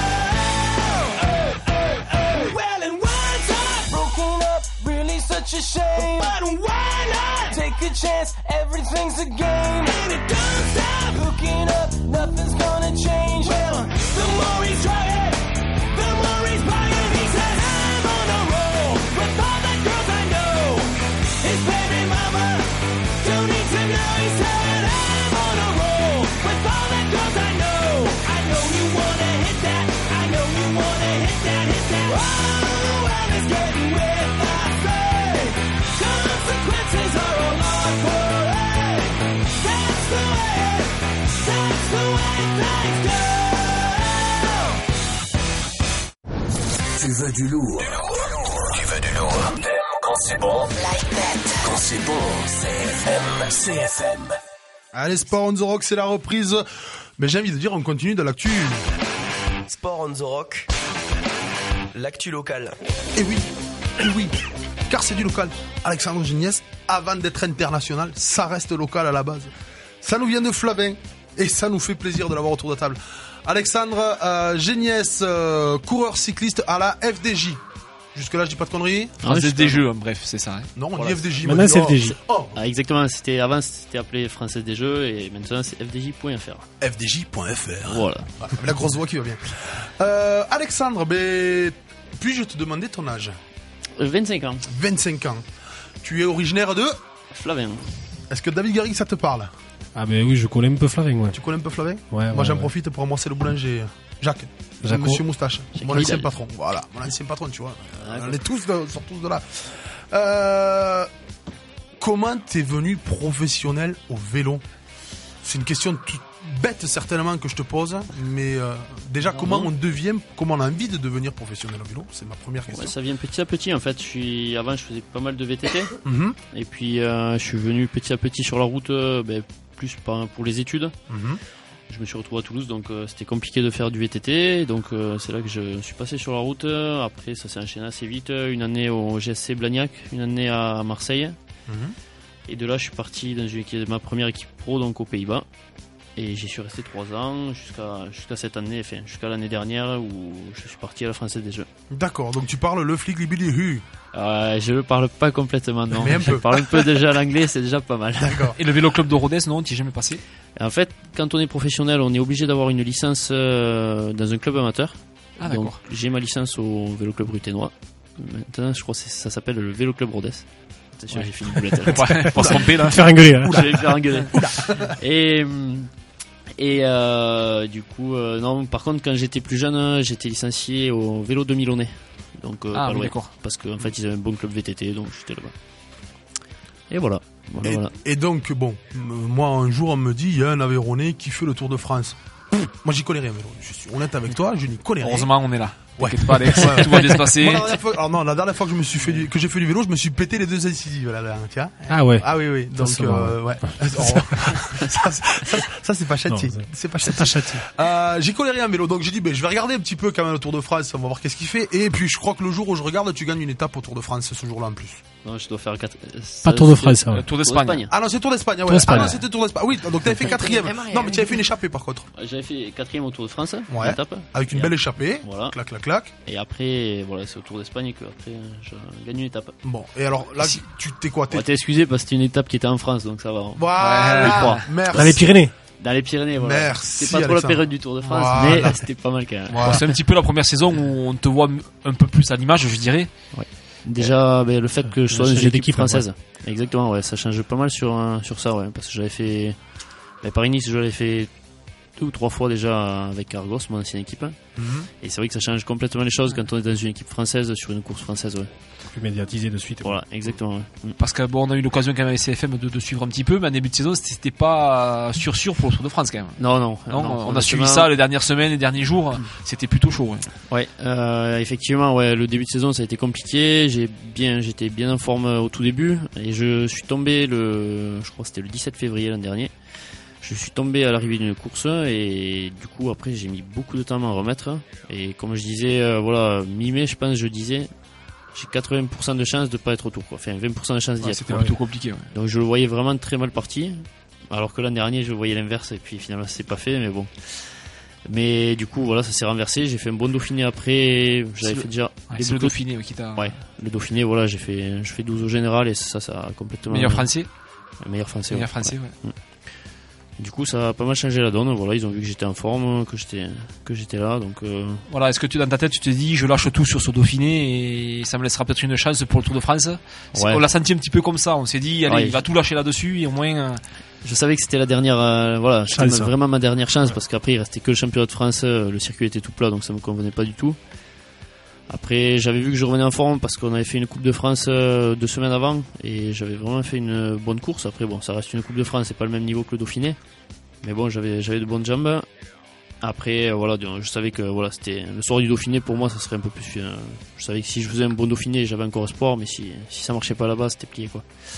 Well, and once I've broken up, really such a shame. But why not take a chance? Everything's a game, and it don't stop. Hooking up, nothing's gonna change. Well, the more he's trying, the more he's buying. He said, I'm on a roll with all the girls I know. His baby mama don't need to know. He said, I'm on a roll with all the girls I know. I know you wanna hit that. I know you wanna hit that, hit that. Oh, well, it's getting weird, I say. Consequences are a lot, but hey, that's the way things go. Tu veux du lourd. Tu veux du lourd. T'aimes quand c'est bon. Like that. Quand c'est bon, c'est CFM. Allez, Sport on the Rock, c'est la reprise. Mais j'ai envie de dire, on continue de l'actu. Sport on the Rock, l'actu locale. Et oui, car c'est du local. Alexandre Géniès, avant d'être international, ça reste local à la base. Ça nous vient de Flavin et ça nous fait plaisir de l'avoir autour de la table. Alexandre Géniès, coureur cycliste à la FDJ. Jusque-là, je dis pas de conneries. C'est des jeux, bref, c'est ça. Hein. Non, on dit FDJ. Maintenant, c'est FDJ. Ah, exactement, avant c'était appelé Française des Jeux et maintenant c'est FDJ.fr. FDJ.fr. Voilà. La grosse voix qui va bien. Alexandre, puis-je te demander ton âge ? 25 ans. 25 ans. Tu es originaire de ? Flavin. Est-ce que David Garrigue, ça te parle ? Ah ben oui, je connais un peu Flavin, ouais. Tu connais un peu Flavin? Ouais. Moi j'en profite pour embrasser le boulanger Jacques. Monsieur Moustache. Mon ancien patron. Voilà, mon ancien patron, tu vois. On est tous de là. Comment t'es venu professionnel au vélo? C'est une question toute bête certainement que je te pose, mais déjà comment on a envie de devenir professionnel au vélo? C'est ma première question. Ouais, ça vient petit à petit en fait. Avant je faisais pas mal de VTT et puis je suis venu petit à petit sur la route, plus pour les études. Je me suis retrouvé à Toulouse, donc c'était compliqué de faire du VTT, donc c'est là que je suis passé sur la route. Après ça s'est enchaîné assez vite, une année au GSC Blagnac, une année à Marseille. Et de là, je suis parti dans ma première équipe pro, donc aux Pays-Bas. Et j'y suis resté 3 ans, jusqu'à cette année, enfin, jusqu'à l'année dernière où je suis parti à la Française des Jeux. D'accord, donc tu parles le flic libili. Je ne parle pas complètement, non. Je parle un peu déjà l'anglais, c'est déjà pas mal. D'accord. Et le vélo club de Rodez, non, tu n'y es jamais passé? En fait, quand on est professionnel, on est obligé d'avoir une licence dans un club amateur. Ah, d'accord. Donc, j'ai ma licence au vélo club Ruténois. Maintenant, je crois que ça s'appelle le vélo club Rodez. J'ai fini une boulette. Pour se tromper là. Faire engueuler. Je vais me faire engueuler. Et du coup, non. Par contre, quand j'étais plus jeune, j'étais licencié au vélo 2000 Launay. Donc pas loin. D'accord. Parce qu'en fait, ils avaient un bon club VTT, donc j'étais là-bas. Et voilà. Et donc bon, moi un jour on me dit il y a un Aveyronnais qui fait le Tour de France. Moi j'y connais rien, vélo. Je suis honnête avec toi, je n'y connais rien. Heureusement, on est là. Ouais. T'inquiète pas, Alex, tout va bien se passer. Moi, la dernière fois que j'ai fait du vélo, je me suis pété les 2 incisives là, tiens. Ah ouais. Ah oui. Donc ouais. Ça c'est pas châtié. C'est pas châtié. J'y connais rien en vélo, donc j'ai dit je vais regarder un petit peu quand même le Tour de France, on va voir qu'est-ce qu'il fait. Et puis je crois que le jour où je regarde, tu gagnes une étape au Tour de France ce jour-là en plus. Non, je dois faire 4. Pas Tour de France, ouais. Tour d'Espagne. Ah non, c'est Tour d'Espagne. Ouais. Ah non, c'était Tour d'Espagne. Oui, donc t'avais fait 4ème. Non, mais tu avais fait une échappée par contre. J'avais fait 4ème au Tour de France. Ouais. Étape. Avec une belle échappée. Voilà. Clac. Et après, voilà, c'est au Tour d'Espagne que après je gagne une étape. Bon, et alors là, tu t'es quoi? T'es excusé parce que c'était une étape qui était en France, donc ça va. Voilà. Merci. Dans les Pyrénées. Dans les Pyrénées, voilà. Merci. C'était pas trop la période du Tour de France, mais c'était pas mal quand même. Bon, c'est un petit peu la première saison où on te voit un peu plus à l'image, je dirais. Ouais. Déjà, le fait que je sois dans une équipe française. Ouais. Exactement, ouais, ça change pas mal sur ça, ouais, parce que j'avais fait Paris-Nice, je l'avais fait 2 ou 3 fois déjà avec Argos, mon ancienne équipe. Et c'est vrai que ça change complètement les choses quand on est dans une équipe française sur une course française, ouais. Plus médiatisé de suite. Voilà, exactement. Ouais. Parce que on a eu l'occasion quand même avec CFM de suivre un petit peu, mais en début de saison, c'était pas sûr pour le Tour de France quand même. Non. On a suivi ça les dernières semaines, les derniers jours, c'était plutôt chaud. Ouais, effectivement, ouais, le début de saison ça a été compliqué. J'étais bien en forme au tout début et je suis tombé je crois que c'était le 17 février l'an dernier. Je suis tombé à l'arrivée d'une course et du coup après j'ai mis beaucoup de temps à m'en remettre. Et comme je disais, mi-mai, je pense, j'ai 80% de chance de pas être au tour, quoi. Enfin 20% de chance d'y être. C'était plutôt compliqué. Ouais. Donc je le voyais vraiment très mal parti, alors que l'an dernier je voyais l'inverse et puis finalement c'est pas fait, mais bon. Mais du coup voilà, ça s'est renversé. J'ai fait un bon Dauphiné après. J'avais fait déjà. C'est le Dauphiné qui t'a. Ouais, le Dauphiné, voilà, je fais 12 au général et ça a complètement. Meilleur français. Meilleur français. Ouais. Du coup, ça a pas mal changé la donne. Voilà, ils ont vu que j'étais en forme, que j'étais là. Donc voilà, est-ce que dans ta tête tu te dis je lâche tout sur ce Dauphiné et ça me laissera peut-être une chance pour le Tour de France? Ouais. On l'a senti un petit peu comme ça. On s'est dit allez, il va tout lâcher là-dessus et au moins. Je savais que c'était la dernière, c'était vraiment ma dernière chance parce qu'après il restait que le championnat de France, le circuit était tout plat donc ça me convenait pas du tout. Après j'avais vu que je revenais en forme parce qu'on avait fait une Coupe de France 2 semaines avant et j'avais vraiment fait une bonne course. Après bon, ça reste une Coupe de France, c'est pas le même niveau que le Dauphiné, mais bon j'avais de bonnes jambes. Après je savais que c'était le soir du Dauphiné pour moi ça serait un peu plus. Je savais que si je faisais un bon Dauphiné j'avais encore espoir, mais si ça marchait pas là-bas c'était plié quoi.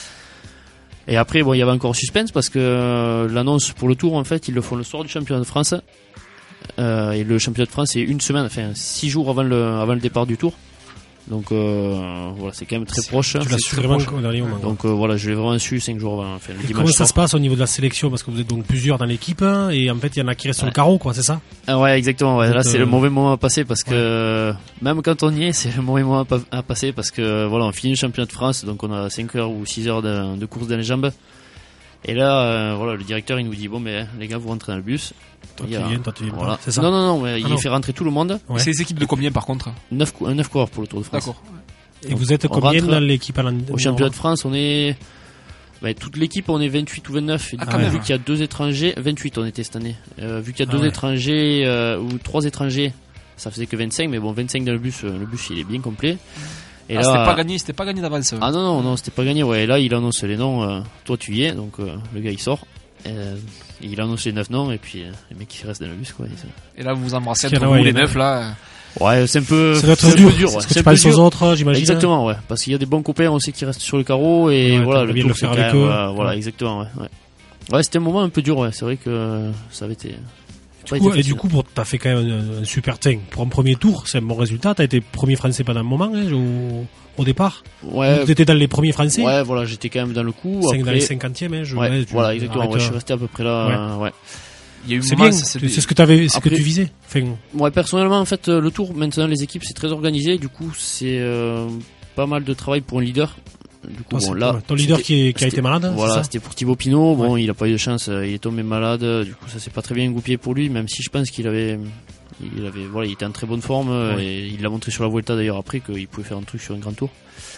Et après, il y avait encore suspense parce que l'annonce pour le Tour, en fait, ils le font le soir du championnat de France. Et le championnat de France, c'est 6 jours avant le départ du Tour. Donc c'est quand même très proche. Tu l'as su vraiment au dernier moment. Donc je l'ai vraiment su 5 jours avant. Enfin, le dimanche comment ça se passe au niveau de la sélection? Parce que vous êtes donc plusieurs dans l'équipe et en fait il y en a qui restent sur le carreau, quoi, c'est ça? Ouais, exactement. Ouais. Là c'est le mauvais moment à passer parce que même quand on y est, c'est le mauvais moment à passer parce que on finit le championnat de France, donc on a 5 heures ou 6 heures de course dans les jambes. Et là, le directeur il nous dit les gars vous rentrez dans le bus. Toi tu viens voilà. C'est ça? Non, mais il fait rentrer tout le monde. Ouais. C'est les équipes de combien par contre? 9 coureurs pour le Tour de France. D'accord. Et donc, vous êtes combien dans l'équipe au championnat de France? On est Toute l'équipe, on est 28 ou 29. Et vu qu'il y a 2 étrangers, 28 on était cette année. Vu qu'il y a 2 étrangers ou 3 étrangers, ça faisait que 25. Mais bon, 25 dans le bus il est bien complet. Et là, c'était pas gagné d'avance. Ah non, c'était pas gagné. Ouais, et là, il annonce les noms. Toi, tu y es, donc le gars il sort. Il annonce les 9 noms et puis les mecs qui restent dans le bus, quoi. Et là, vous vous embrassez entre vous les 9 là. Ouais, c'est un peu dur. Parce que tu parles aux autres, j'imagine. Exactement, ouais. Parce qu'il y a des bons copains, on sait qu'ils restent sur le carreau et voilà, le tour, le faire avec eux. Voilà, exactement, ouais. Ouais, c'était un moment un peu dur, ouais. C'est vrai que ça avait été. Du coup, t'as fait quand même un super thing. Pour un premier tour, c'est un bon résultat. T'as été premier français pendant un moment, au départ. Ouais. T'étais dans les premiers français. Ouais, voilà, j'étais quand même dans le coup. Dans les 50e, voilà, exactement. Ouais, je suis resté à peu près là, ouais. C'est bien, c'est ce que tu visais. Ouais, personnellement, en fait, le tour, maintenant, les équipes, c'est très organisé. Du coup, c'est pas mal de travail pour un leader. Du coup, ton leader qui a été malade. Voilà, c'était pour Thibaut Pinot. Bon, il a pas eu de chance, il est tombé malade. Du coup, ça s'est pas très bien goupillé pour lui, même si je pense qu'il était en très bonne forme et il l'a montré sur la Vuelta d'ailleurs après qu'il pouvait faire un truc sur un grand tour.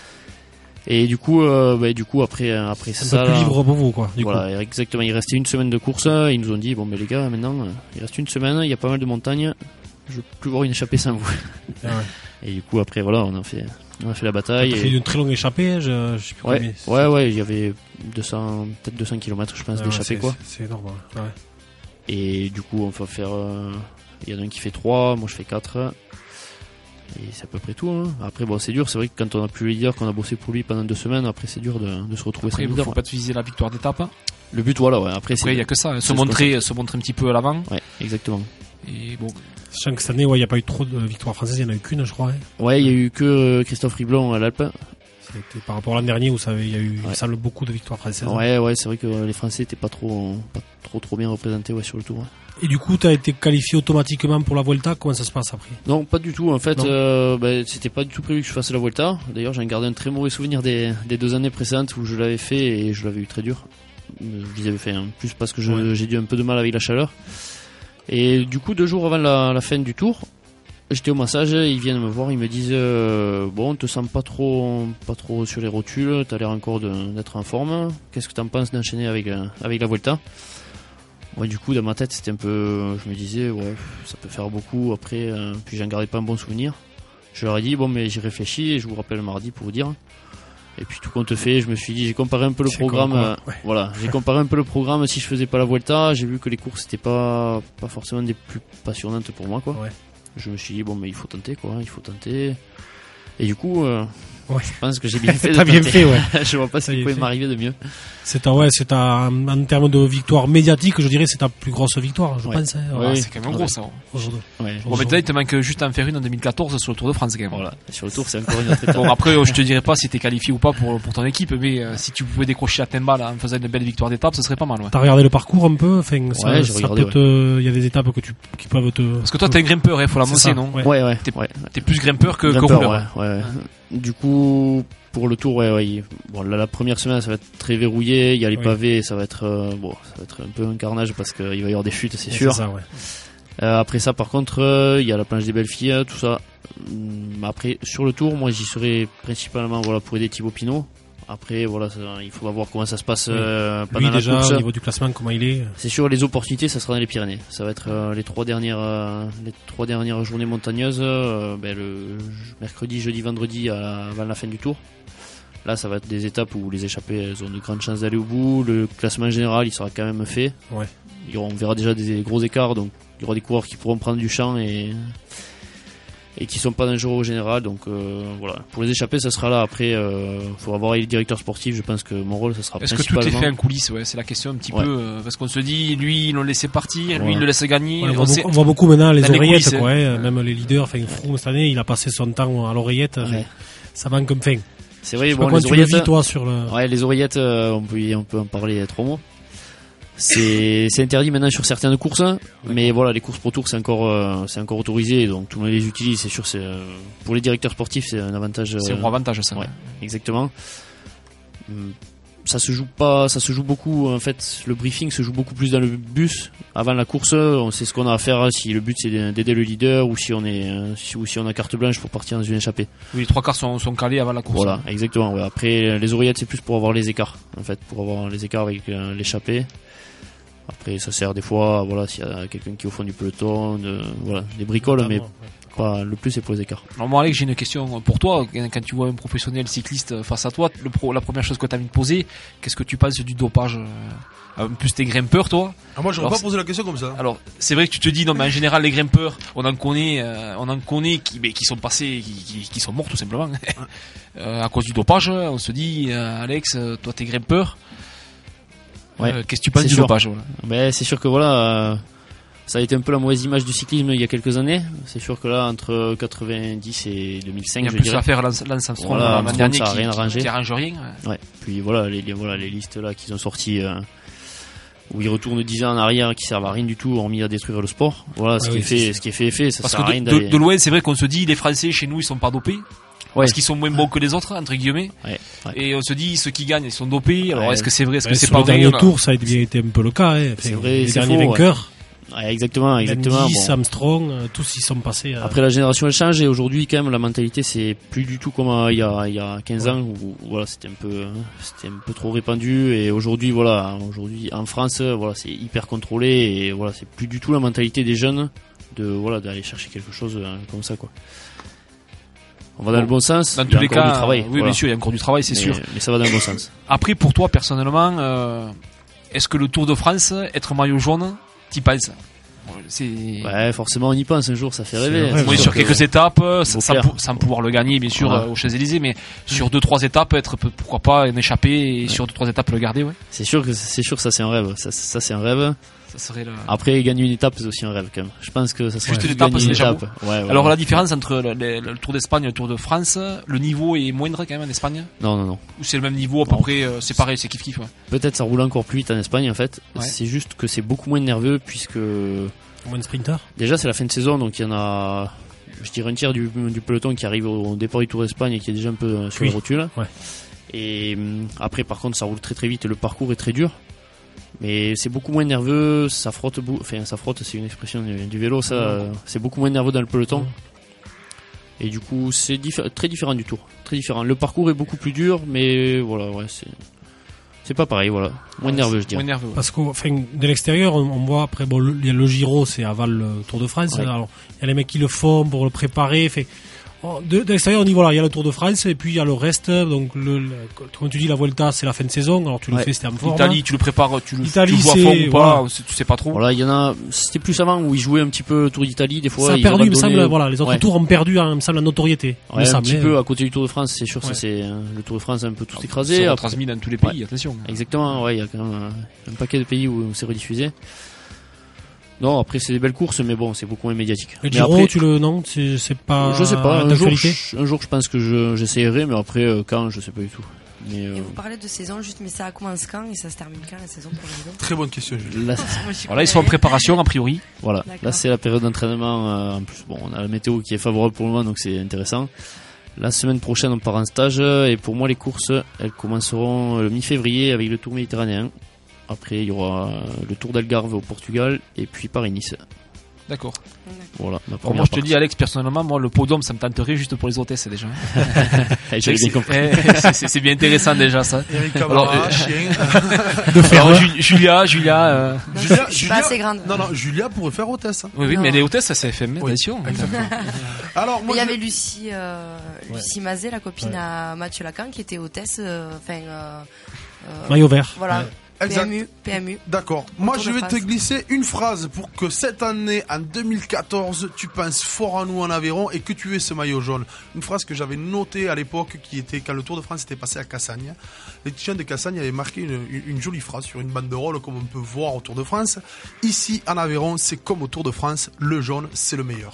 Et du coup, après ça, un peu plus libre pour vous, quoi. Voilà, exactement. Il restait une semaine de course. Ils nous ont dit, bon, mais les gars, maintenant, il reste une semaine. Il y a pas mal de montagnes. Je veux plus voir une échappée sans vous. Et du coup, après, voilà, on a fait la bataille. T'as fait une très longue échappée, je sais plus combien. Ouais, il y avait peut-être 200 km, je pense, d'échappée, quoi. C'est énorme, ouais. Et du coup, on va faire, il y en a un qui fait 3, moi je fais 4. Et c'est à peu près tout, hein. Après, bon, c'est dur, c'est vrai que quand on a plus le leader, qu'on a bossé pour lui pendant 2 semaines, après c'est dur de se retrouver sans leader. Après, il faut pas te viser la victoire d'étape, hein. Le but, voilà, ouais. Après, il y a que ça, se montrer un petit peu à l'avant. Ouais, exactement. Et bon. Sachant que cette année, il n'y a pas eu trop de victoires françaises, il n'y en a eu qu'une, je crois. Ouais, il y a eu que Christophe Riblon à l'Alpe. C'était par rapport à l'an dernier où il y a eu, il semble, beaucoup de victoires françaises. Ouais, c'est vrai que les Français n'étaient pas trop bien représentés, sur le tour. Ouais. Et du coup, tu as été qualifié automatiquement pour la Vuelta. Comment ça se passe après? Non, pas du tout. En fait, c'était pas du tout prévu que je fasse la Vuelta. D'ailleurs, j'en gardé un très mauvais souvenir des 2 années précédentes où je l'avais fait et je l'avais eu très dur. Je les avais fait plus parce que j'ai eu un peu de mal avec la chaleur. Et du coup, 2 jours avant la fin du tour, j'étais au massage, ils viennent me voir, ils me disent bon, on te sent pas trop sur les rotules, t'as l'air encore d'être en forme. Qu'est-ce que t'en penses d'enchaîner avec la Vuelta? Ouais, du coup, dans ma tête, c'était un peu, je me disais ça peut faire beaucoup. Après, puis j'en gardais pas un bon souvenir. Je leur ai dit bon, mais j'y réfléchis et je vous rappelle mardi pour vous dire. Et puis tout compte fait, je me suis dit, j'ai comparé un peu le programme. Voilà, j'ai comparé un peu le programme si je faisais pas la Vuelta. J'ai vu que les courses n'étaient pas forcément des plus passionnantes pour moi, quoi. Ouais. Je me suis dit bon, mais il faut tenter, quoi. Il faut tenter. Et du coup, je pense que j'ai bien fait. T'as bien fait, ouais. Je vois pas ce qui pouvait m'arriver de mieux. En termes de victoire médiatique, je dirais, c'est ta plus grosse victoire, je pense. Ouais, c'est quand même gros, ça. Aujourd'hui. Bon, mais là, il te manque juste à en faire une en 2014 sur le Tour de France, quand même. Voilà. Sur le Tour, c'est encore une autre étape. Bon, après, je te dirais pas si t'es qualifié ou pas pour ton équipe, mais si tu pouvais décrocher la Temba en faisant une belle victoire d'étape, ce serait pas mal, ouais. T'as regardé le parcours un peu? Enfin, il y a des étapes qui peuvent te... Parce que toi, t'es un grimpeur, faut l'annoncer, non? Ouais. T'es plus grimpeur que rouleur. Ouais. Du coup, pour le tour, bon, là, la première semaine, ça va être très verrouillé. Il y a les pavés, ça va être un peu un carnage parce qu'il va y avoir des chutes, c'est sûr. C'est ça, ouais. Après ça, par contre, il y a la planche des belles filles, tout ça. Après, sur le tour, moi, j'y serai principalement, pour aider Thibaut Pinot. Après, il faudra voir comment ça se passe pendant lui, la déjà, course. Au niveau du classement, comment il est? C'est sûr, les opportunités, ça sera dans les Pyrénées. Ça va être les 3 dernières journées montagneuses, le mercredi, jeudi, vendredi, avant la fin du tour. Là, ça va être des étapes où les échappées elles ont de grandes chances d'aller au bout. Le classement général, il sera quand même fait. Ouais. On verra déjà des gros écarts, donc il y aura des coureurs qui pourront prendre du champ et qui sont pas dangereux au général. Donc voilà, pour les échappées, ça sera là. Après, faudra voir avec le directeur sportif. Je pense que mon rôle, ça sera principalement. Est-ce que tout est fait en coulisses? Ouais, c'est la question un petit peu parce qu'on se dit, lui, ils l'ont laissé partir, lui, il le laisse gagner. Ouais, on voit beaucoup maintenant les oreillettes, quoi. Même les leaders. Enfin, Froome cette année, il a passé son temps à l'oreillette. Ouais. Ça manque comme fin. C'est vrai. Bon, les oreillettes, toi, sur le. Ouais, les oreillettes, on peut en parler 3 mots. C'est interdit maintenant sur certaines courses, mais voilà, les courses pro tour c'est encore autorisé, donc tout le monde les utilise. C'est sûr, pour les directeurs sportifs c'est un avantage. C'est un gros avantage, ça. Ouais, exactement. ça se joue beaucoup. En fait, le briefing se joue beaucoup plus dans le bus. Avant la course, on sait ce qu'on a à faire. Si le but c'est d'aider le leader ou si on a carte blanche pour partir dans une échappée. Oui, les 3 quarts sont calés avant la course. Voilà, exactement. Ouais. Après, les oreillettes c'est plus pour avoir les écarts. En fait, pour avoir les écarts avec l'échappée. Après, ça sert des fois, voilà, s'il y a quelqu'un qui est au fond du peloton, des bricoles, mais pas le plus c'est pour les écarts. Alors moi, Alex, j'ai une question pour toi. Quand tu vois un professionnel cycliste face à toi, la première chose que tu as envie de poser, qu'est-ce que tu penses du dopage? En plus, t'es grimpeur, toi. Moi, j'aurais pas posé la question comme ça. Alors, c'est vrai que tu te dis, non, mais en général, les grimpeurs, on en connaît qui sont passés, qui sont morts tout simplement à cause du dopage. On se dit, Alex, toi, t'es grimpeur. Ouais, qu'est-ce que tu penses du dopage? Ben, c'est sûr que ça a été un peu la mauvaise image du cyclisme il y a quelques années. C'est sûr que là, entre 90 et 2005, il y a plus à faire Lance Armstrong l'an dernier qui arrange rien. Ouais. Puis les listes là qu'ils ont sorties où ils retournent 10 ans en arrière qui servent à rien du tout hormis à détruire le sport. Voilà, ce qui est fait, ça sert à rien d'aller. De loin, c'est vrai qu'on se dit les Français chez nous, ils sont pas dopés. Parce qu'ils sont moins bons que les autres, entre guillemets. Ouais. Et on se dit, ceux qui gagnent, ils sont dopés. Alors, est-ce que c'est vrai, est-ce que c'est pas vrai? Le dernier tour, ça a été un peu le cas, C'est vrai, les derniers vainqueurs. Ouais, exactement. Landy, Armstrong, tous ils sont passés. Après, la génération elle change et aujourd'hui, quand même, la mentalité c'est plus du tout comme il y a 15 ans où voilà, c'était un peu trop répandu et aujourd'hui en France, c'est hyper contrôlé et voilà, c'est plus du tout la mentalité des jeunes d'aller chercher quelque chose comme ça, quoi. On va dans le bon sens. Dans tous les cas, du travail. Oui, bien sûr, il y a encore du travail, c'est sûr. Mais ça va dans le bon sens. Après, pour toi, personnellement, est-ce que le Tour de France, être maillot jaune, t'y penses? Ouais, forcément, on y pense un jour, ça fait rêver. Oui, sur quelques étapes, sans pouvoir le gagner, bien sûr, aux Champs-Élysées, mais sur 2-3 étapes, pourquoi pas en échapper et sur 2-3 étapes le garder, ouais. C'est sûr que ça c'est un rêve. Ça c'est un rêve. Ça serait Après, gagner une étape, c'est aussi un rêve quand même. Je pense que ça serait juste une étape. Ouais. Alors la différence entre le Tour d'Espagne et le Tour de France, le niveau est moindre quand même en Espagne? Non. Ou c'est le même niveau à peu près, c'est pareil, c'est kiff. Ouais. Peut-être ça roule encore plus vite en Espagne en fait. Ouais. C'est juste que c'est beaucoup moins nerveux puisque moins de sprinters. Déjà c'est la fin de saison, donc il y en a, je dirais un tiers du peloton qui arrive au départ du Tour d'Espagne et qui est déjà un peu sur les rotules. Ouais. Et après par contre ça roule très très vite et le parcours est très dur. Mais c'est beaucoup moins nerveux, ça frotte, c'est une expression du vélo, c'est beaucoup moins nerveux dans le peloton. Et du coup, c'est très différent du Tour, très différent. Le parcours est beaucoup plus dur, mais voilà, c'est pas pareil, voilà. Moins nerveux, je dirais. Moins nerveux. Parce que, de l'extérieur, on voit après, il y a le Giro, c'est aval le Tour de France. Ouais. Alors, il y a les mecs qui le font pour le préparer, de l'extérieur, on dit il y a le Tour de France et puis il y a le reste. Donc, comme tu dis, la Vuelta, c'est la fin de saison. Alors, tu le fais, c'était en forme. Italie, tu le prépares, tu joues à fond ou pas, tu sais pas trop. Voilà, il y en a, c'était plus avant où ils jouaient un petit peu le Tour d'Italie, des fois. Ça a perdu, il me semble, les autres tours ont perdu, il me semble, la notoriété. Ouais, un petit peu à côté du Tour de France, c'est sûr, ça c'est, le Tour de France a un peu tout écrasé. C'est transmis dans tous les pays, attention. Exactement, il y a quand même un paquet de pays où c'est rediffusé. Non, après c'est des belles courses, mais bon, c'est beaucoup moins médiatique. Le Giro, c'est pas. Je sais pas. Un jour, je pense que j'essayerai, mais après quand, je sais pas du tout. Et vous parlez de saison, juste, mais ça commence quand et ça se termine quand la saison pour les autres? Très bonne question, Julie. Là, ils sont en préparation a priori. Voilà. Là, c'est la période d'entraînement. En plus, on a la météo qui est favorable pour le moment, donc c'est intéressant. La semaine prochaine, on part en stage et pour moi, les courses, elles commenceront le mi-février avec le Tour méditerranéen. Après, il y aura le Tour d'Algarve au Portugal et puis Paris-Nice. D'accord. Voilà. Moi, je te dis, Alex, personnellement, moi, le podium, ça me tenterait juste pour les hôtesses déjà. J'avais bien compris. C'est bien intéressant déjà ça. Eric Camara, chien. Julia. Je suis pas assez grande. Non, Julia pourrait faire hôtesse. Hein. Oui, mais les hôtesses, ça c'est FM, bien sûr. Alors, moi, il y avait Lucie Mazet, la copine à Mathieu Lacan, qui était hôtesse, maillot vert. Voilà. PMU. D'accord. Moi, je vais te glisser une phrase pour que cette année, en 2014, tu penses fort à nous en Aveyron et que tu aies ce maillot jaune. Une phrase que j'avais notée à l'époque, qui était quand le Tour de France était passé à Cassagne. Les gens de Cassagne avaient marqué une jolie phrase sur une banderole, comme on peut voir au Tour de France. Ici, en Aveyron, c'est comme au Tour de France, le jaune, c'est le meilleur.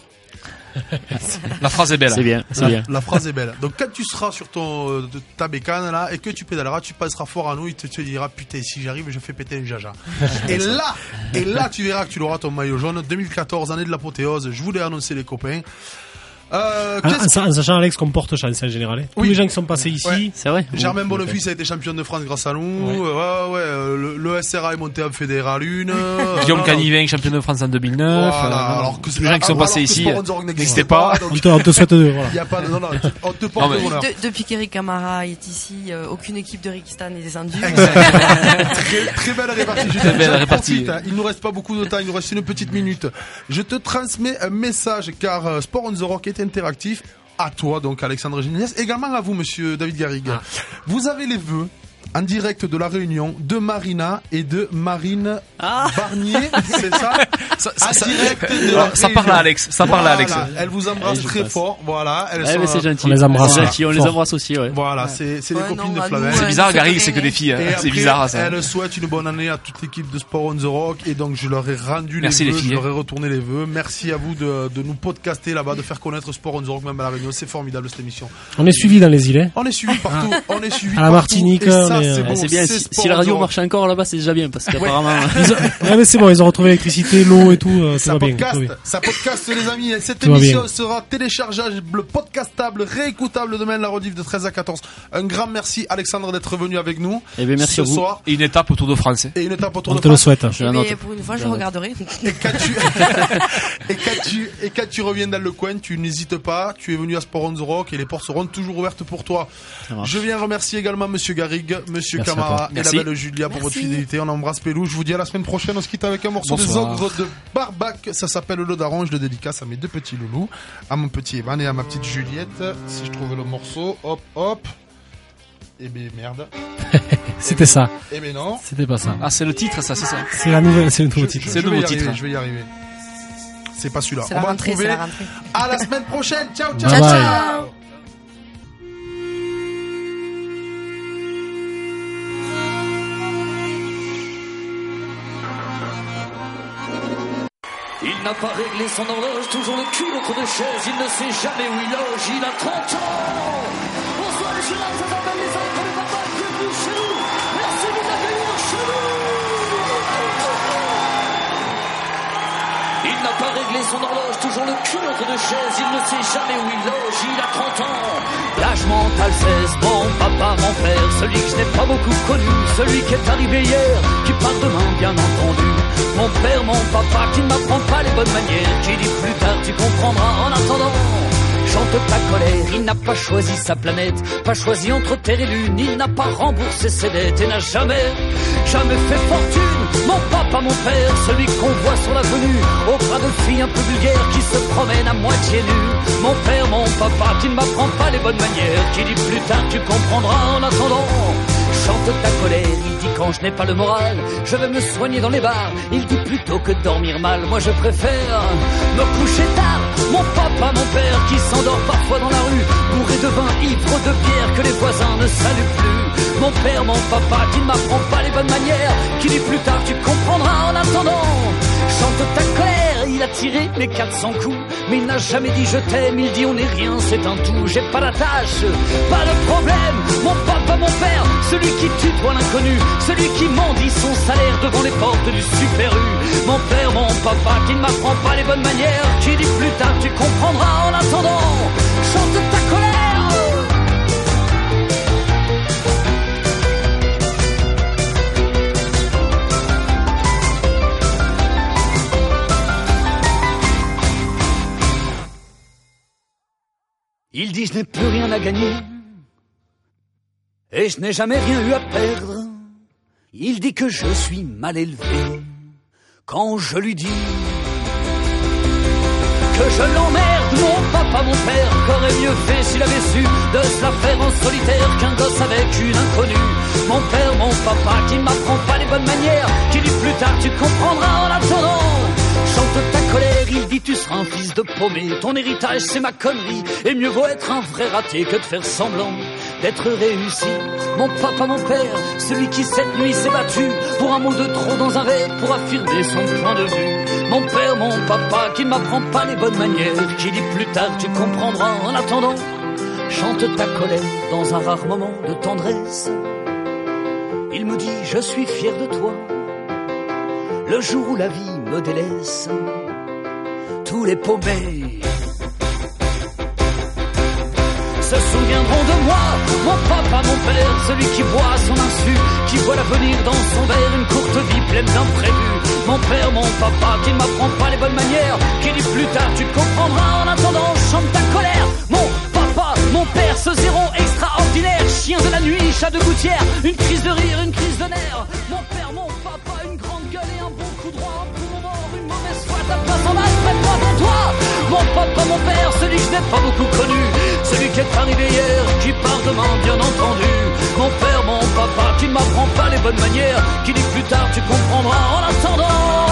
La phrase est belle. C'est bien. La phrase est belle. Donc quand tu seras sur ta bécane là et que tu pédaleras, tu passeras fort à nous et tu te diras putain, si j'arrive, je fais péter un jaja. et là tu verras que tu l'auras ton maillot jaune. 2014, année de l'apothéose. Je voulais annoncer les copains. En sachant, Alex, qu'on porte chance en général. Tous les gens qui sont passés ici. C'est vrai. Germain Bonnefils a été champion de France grâce à nous. Le SRA est monté en Fédéral 1. Guillaume Canivin, champion de France en 2009. Alors que les gens qui sont passés ici n'existaient pas. On te souhaite deux. Voilà. Il y a pas de, on te porte bonheur. Depuis qu'Eric Camara est ici, aucune équipe de Rikistan n'est descendue. Très belle répartie. Très belle répartie. Il nous reste pas beaucoup de temps, il nous reste une petite minute. Je te transmets un message car Sport on the Rock est interactif. À toi donc Alexandre Géniès, également à vous monsieur David Garrigue. Vous avez les vœux en direct de la Réunion de Marina et de Marine Barnier, c'est ça? Ça parle à Alex, Elle vous embrasse très fort, voilà. Mais c'est gentil. On les embrasse. On les embrasse aussi, ouais. Voilà, c'est les copines de Flavien. C'est bizarre, Gary, c'est que des filles. C'est bizarre, ça. Elle souhaite une bonne année à toute l'équipe de Sport on the Rock et donc je leur ai rendu les vœux, je leur ai retourné les vœux. Merci à vous de nous podcaster là-bas, de faire connaître Sport on the Rock même à la Réunion. C'est formidable cette émission. On est suivi dans les îles. On est suivi partout. On est suivi à la Martinique. C'est bien. Si la radio marche encore là-bas, c'est déjà bien parce qu'apparemment. Mais c'est bon, ils ont retrouvé l'électricité, l'eau et tout. Ça podcast, les amis. Cette émission sera téléchargeable, podcastable, réécoutable demain, la rediff de 13 à 14. Un grand merci, Alexandre, d'être venu avec nous. Et bien, merci ce à vous. soir. Et une étape au Tour de France. Et une étape au Tour de France. On te le souhaite. Mais pour une fois, je regarderai. Et quand tu reviens dans le coin, tu n'hésites pas. Tu es venu à Sport on the Rock et les portes seront toujours ouvertes pour toi. Je viens remercier également monsieur Garrigue, monsieur Camara et la belle Julia pour votre fidélité. On embrasse Pélou. Je vous dis à la semaine prochaine. On se quitte avec un morceau des Ogres de Barbac. Ça s'appelle Le Daron. Je le dédicace à mes deux petits loulous, à mon petit Evan et à ma petite Juliette. Si je trouvais le morceau, hop. Eh ben merde. C'était ça. Eh ben non. C'était pas ça. Ah, c'est le titre, ça, c'est ça. C'est la nouvelle, c'est le nouveau titre. C'est le nouveau titre. Je vais y arriver. C'est pas celui-là. On va en trouver. À la semaine prochaine. Ciao. Bye bye. Il n'a pas réglé son horloge, toujours le cul entre deux chaises, il ne sait jamais où il loge, il a 30 ans. Bonsoir les Chirats, ça s'appelle les enfants de papa, bienvenue chez nous. Merci de l'accueillir chez nous. Il n'a pas réglé son horloge, toujours le cul entre deux chaises, il ne sait jamais où il loge, il a 30 ans. L'âge mental 16, mon papa, mon père, celui que je n'ai pas beaucoup connu, celui qui est arrivé hier, qui part demain bien entendu. Mon père, mon papa, qui ne m'apprend pas les bonnes manières, qui dit plus tard tu comprendras en attendant. Chante ta colère, il n'a pas choisi sa planète, pas choisi entre terre et lune, il n'a pas remboursé ses dettes et n'a jamais fait fortune. Mon papa, mon père, celui qu'on voit sur l'avenue, au bras de filles un peu vulgaires qui se promènent à moitié nues. Mon père, mon papa, qui ne m'apprend pas les bonnes manières, qui dit plus tard tu comprendras en attendant. Chante ta colère, il dit quand je n'ai pas le moral, je vais me soigner dans les bars. Il dit plutôt que dormir mal, moi je préfère me coucher tard. Mon papa, mon père, qui s'endort parfois dans la rue, bourré de vin, ivre de bière, que les voisins ne saluent plus. Mon père, mon papa, qui ne m'apprend pas les bonnes manières, qui dit plus tard tu comprendras en attendant. Chante ta colère, il a tiré les 400 coups, mais il n'a jamais dit je t'aime, il dit on n'est rien, c'est un tout. J'ai pas la tâche, pas de problème. Mon papa, mon père, celui qui tutoie l'inconnu, celui qui mendie son salaire devant les portes du Super U. Mon père, mon papa, qui ne m'apprend pas les bonnes manières, qui dit plus tard tu comprendras en attendant. Chante ta colère. Il dit je n'ai plus rien à gagner et je n'ai jamais rien eu à perdre. Il dit que je suis mal élevé quand je lui dis que je l'emmerde. Mon papa, mon père, qu'aurait mieux fait s'il avait su de se la faire en solitaire qu'un gosse avec une inconnue. Mon père, mon papa, qui ne m'apprend pas les bonnes manières, qui dit plus tard tu comprendras en attendant. Chante ta colère, il dit tu seras un fils de paumé, ton héritage c'est ma connerie, et mieux vaut être un vrai raté que de faire semblant d'être réussi. Mon papa, mon père, celui qui cette nuit s'est battu pour un mot de trop dans un rêve, pour affirmer son point de vue. Mon père, mon papa, qui ne m'apprend pas les bonnes manières, qui dit plus tard tu comprendras en attendant. Chante ta colère dans un rare moment de tendresse, il me dit je suis fier de toi. Le jour où la vie me délaisse, tous les paumés se souviendront de moi. Mon papa, mon père, celui qui boit à son insu, qui voit l'avenir dans son verre, une courte vie pleine d'imprévus. Mon père, mon papa, qui ne m'apprend pas les bonnes manières, qui dit plus tard tu comprendras, en attendant chante ta colère. Mon papa, mon père, ce zéro extraordinaire, chien de la nuit, chat de gouttière, une crise de rire, une crise de nerfs. Mon père, mon papa, une grande gueule et un bon coup droit, un poumon mort, une mauvaise foi, ta place en bas, prête-moi pour toi. Mon papa, mon père, celui que je n'ai pas beaucoup connu, celui qui est arrivé hier, qui part demain, bien entendu. Mon père, mon papa, qui ne m'apprend pas les bonnes manières, qui dit plus tard tu comprendras, en attendant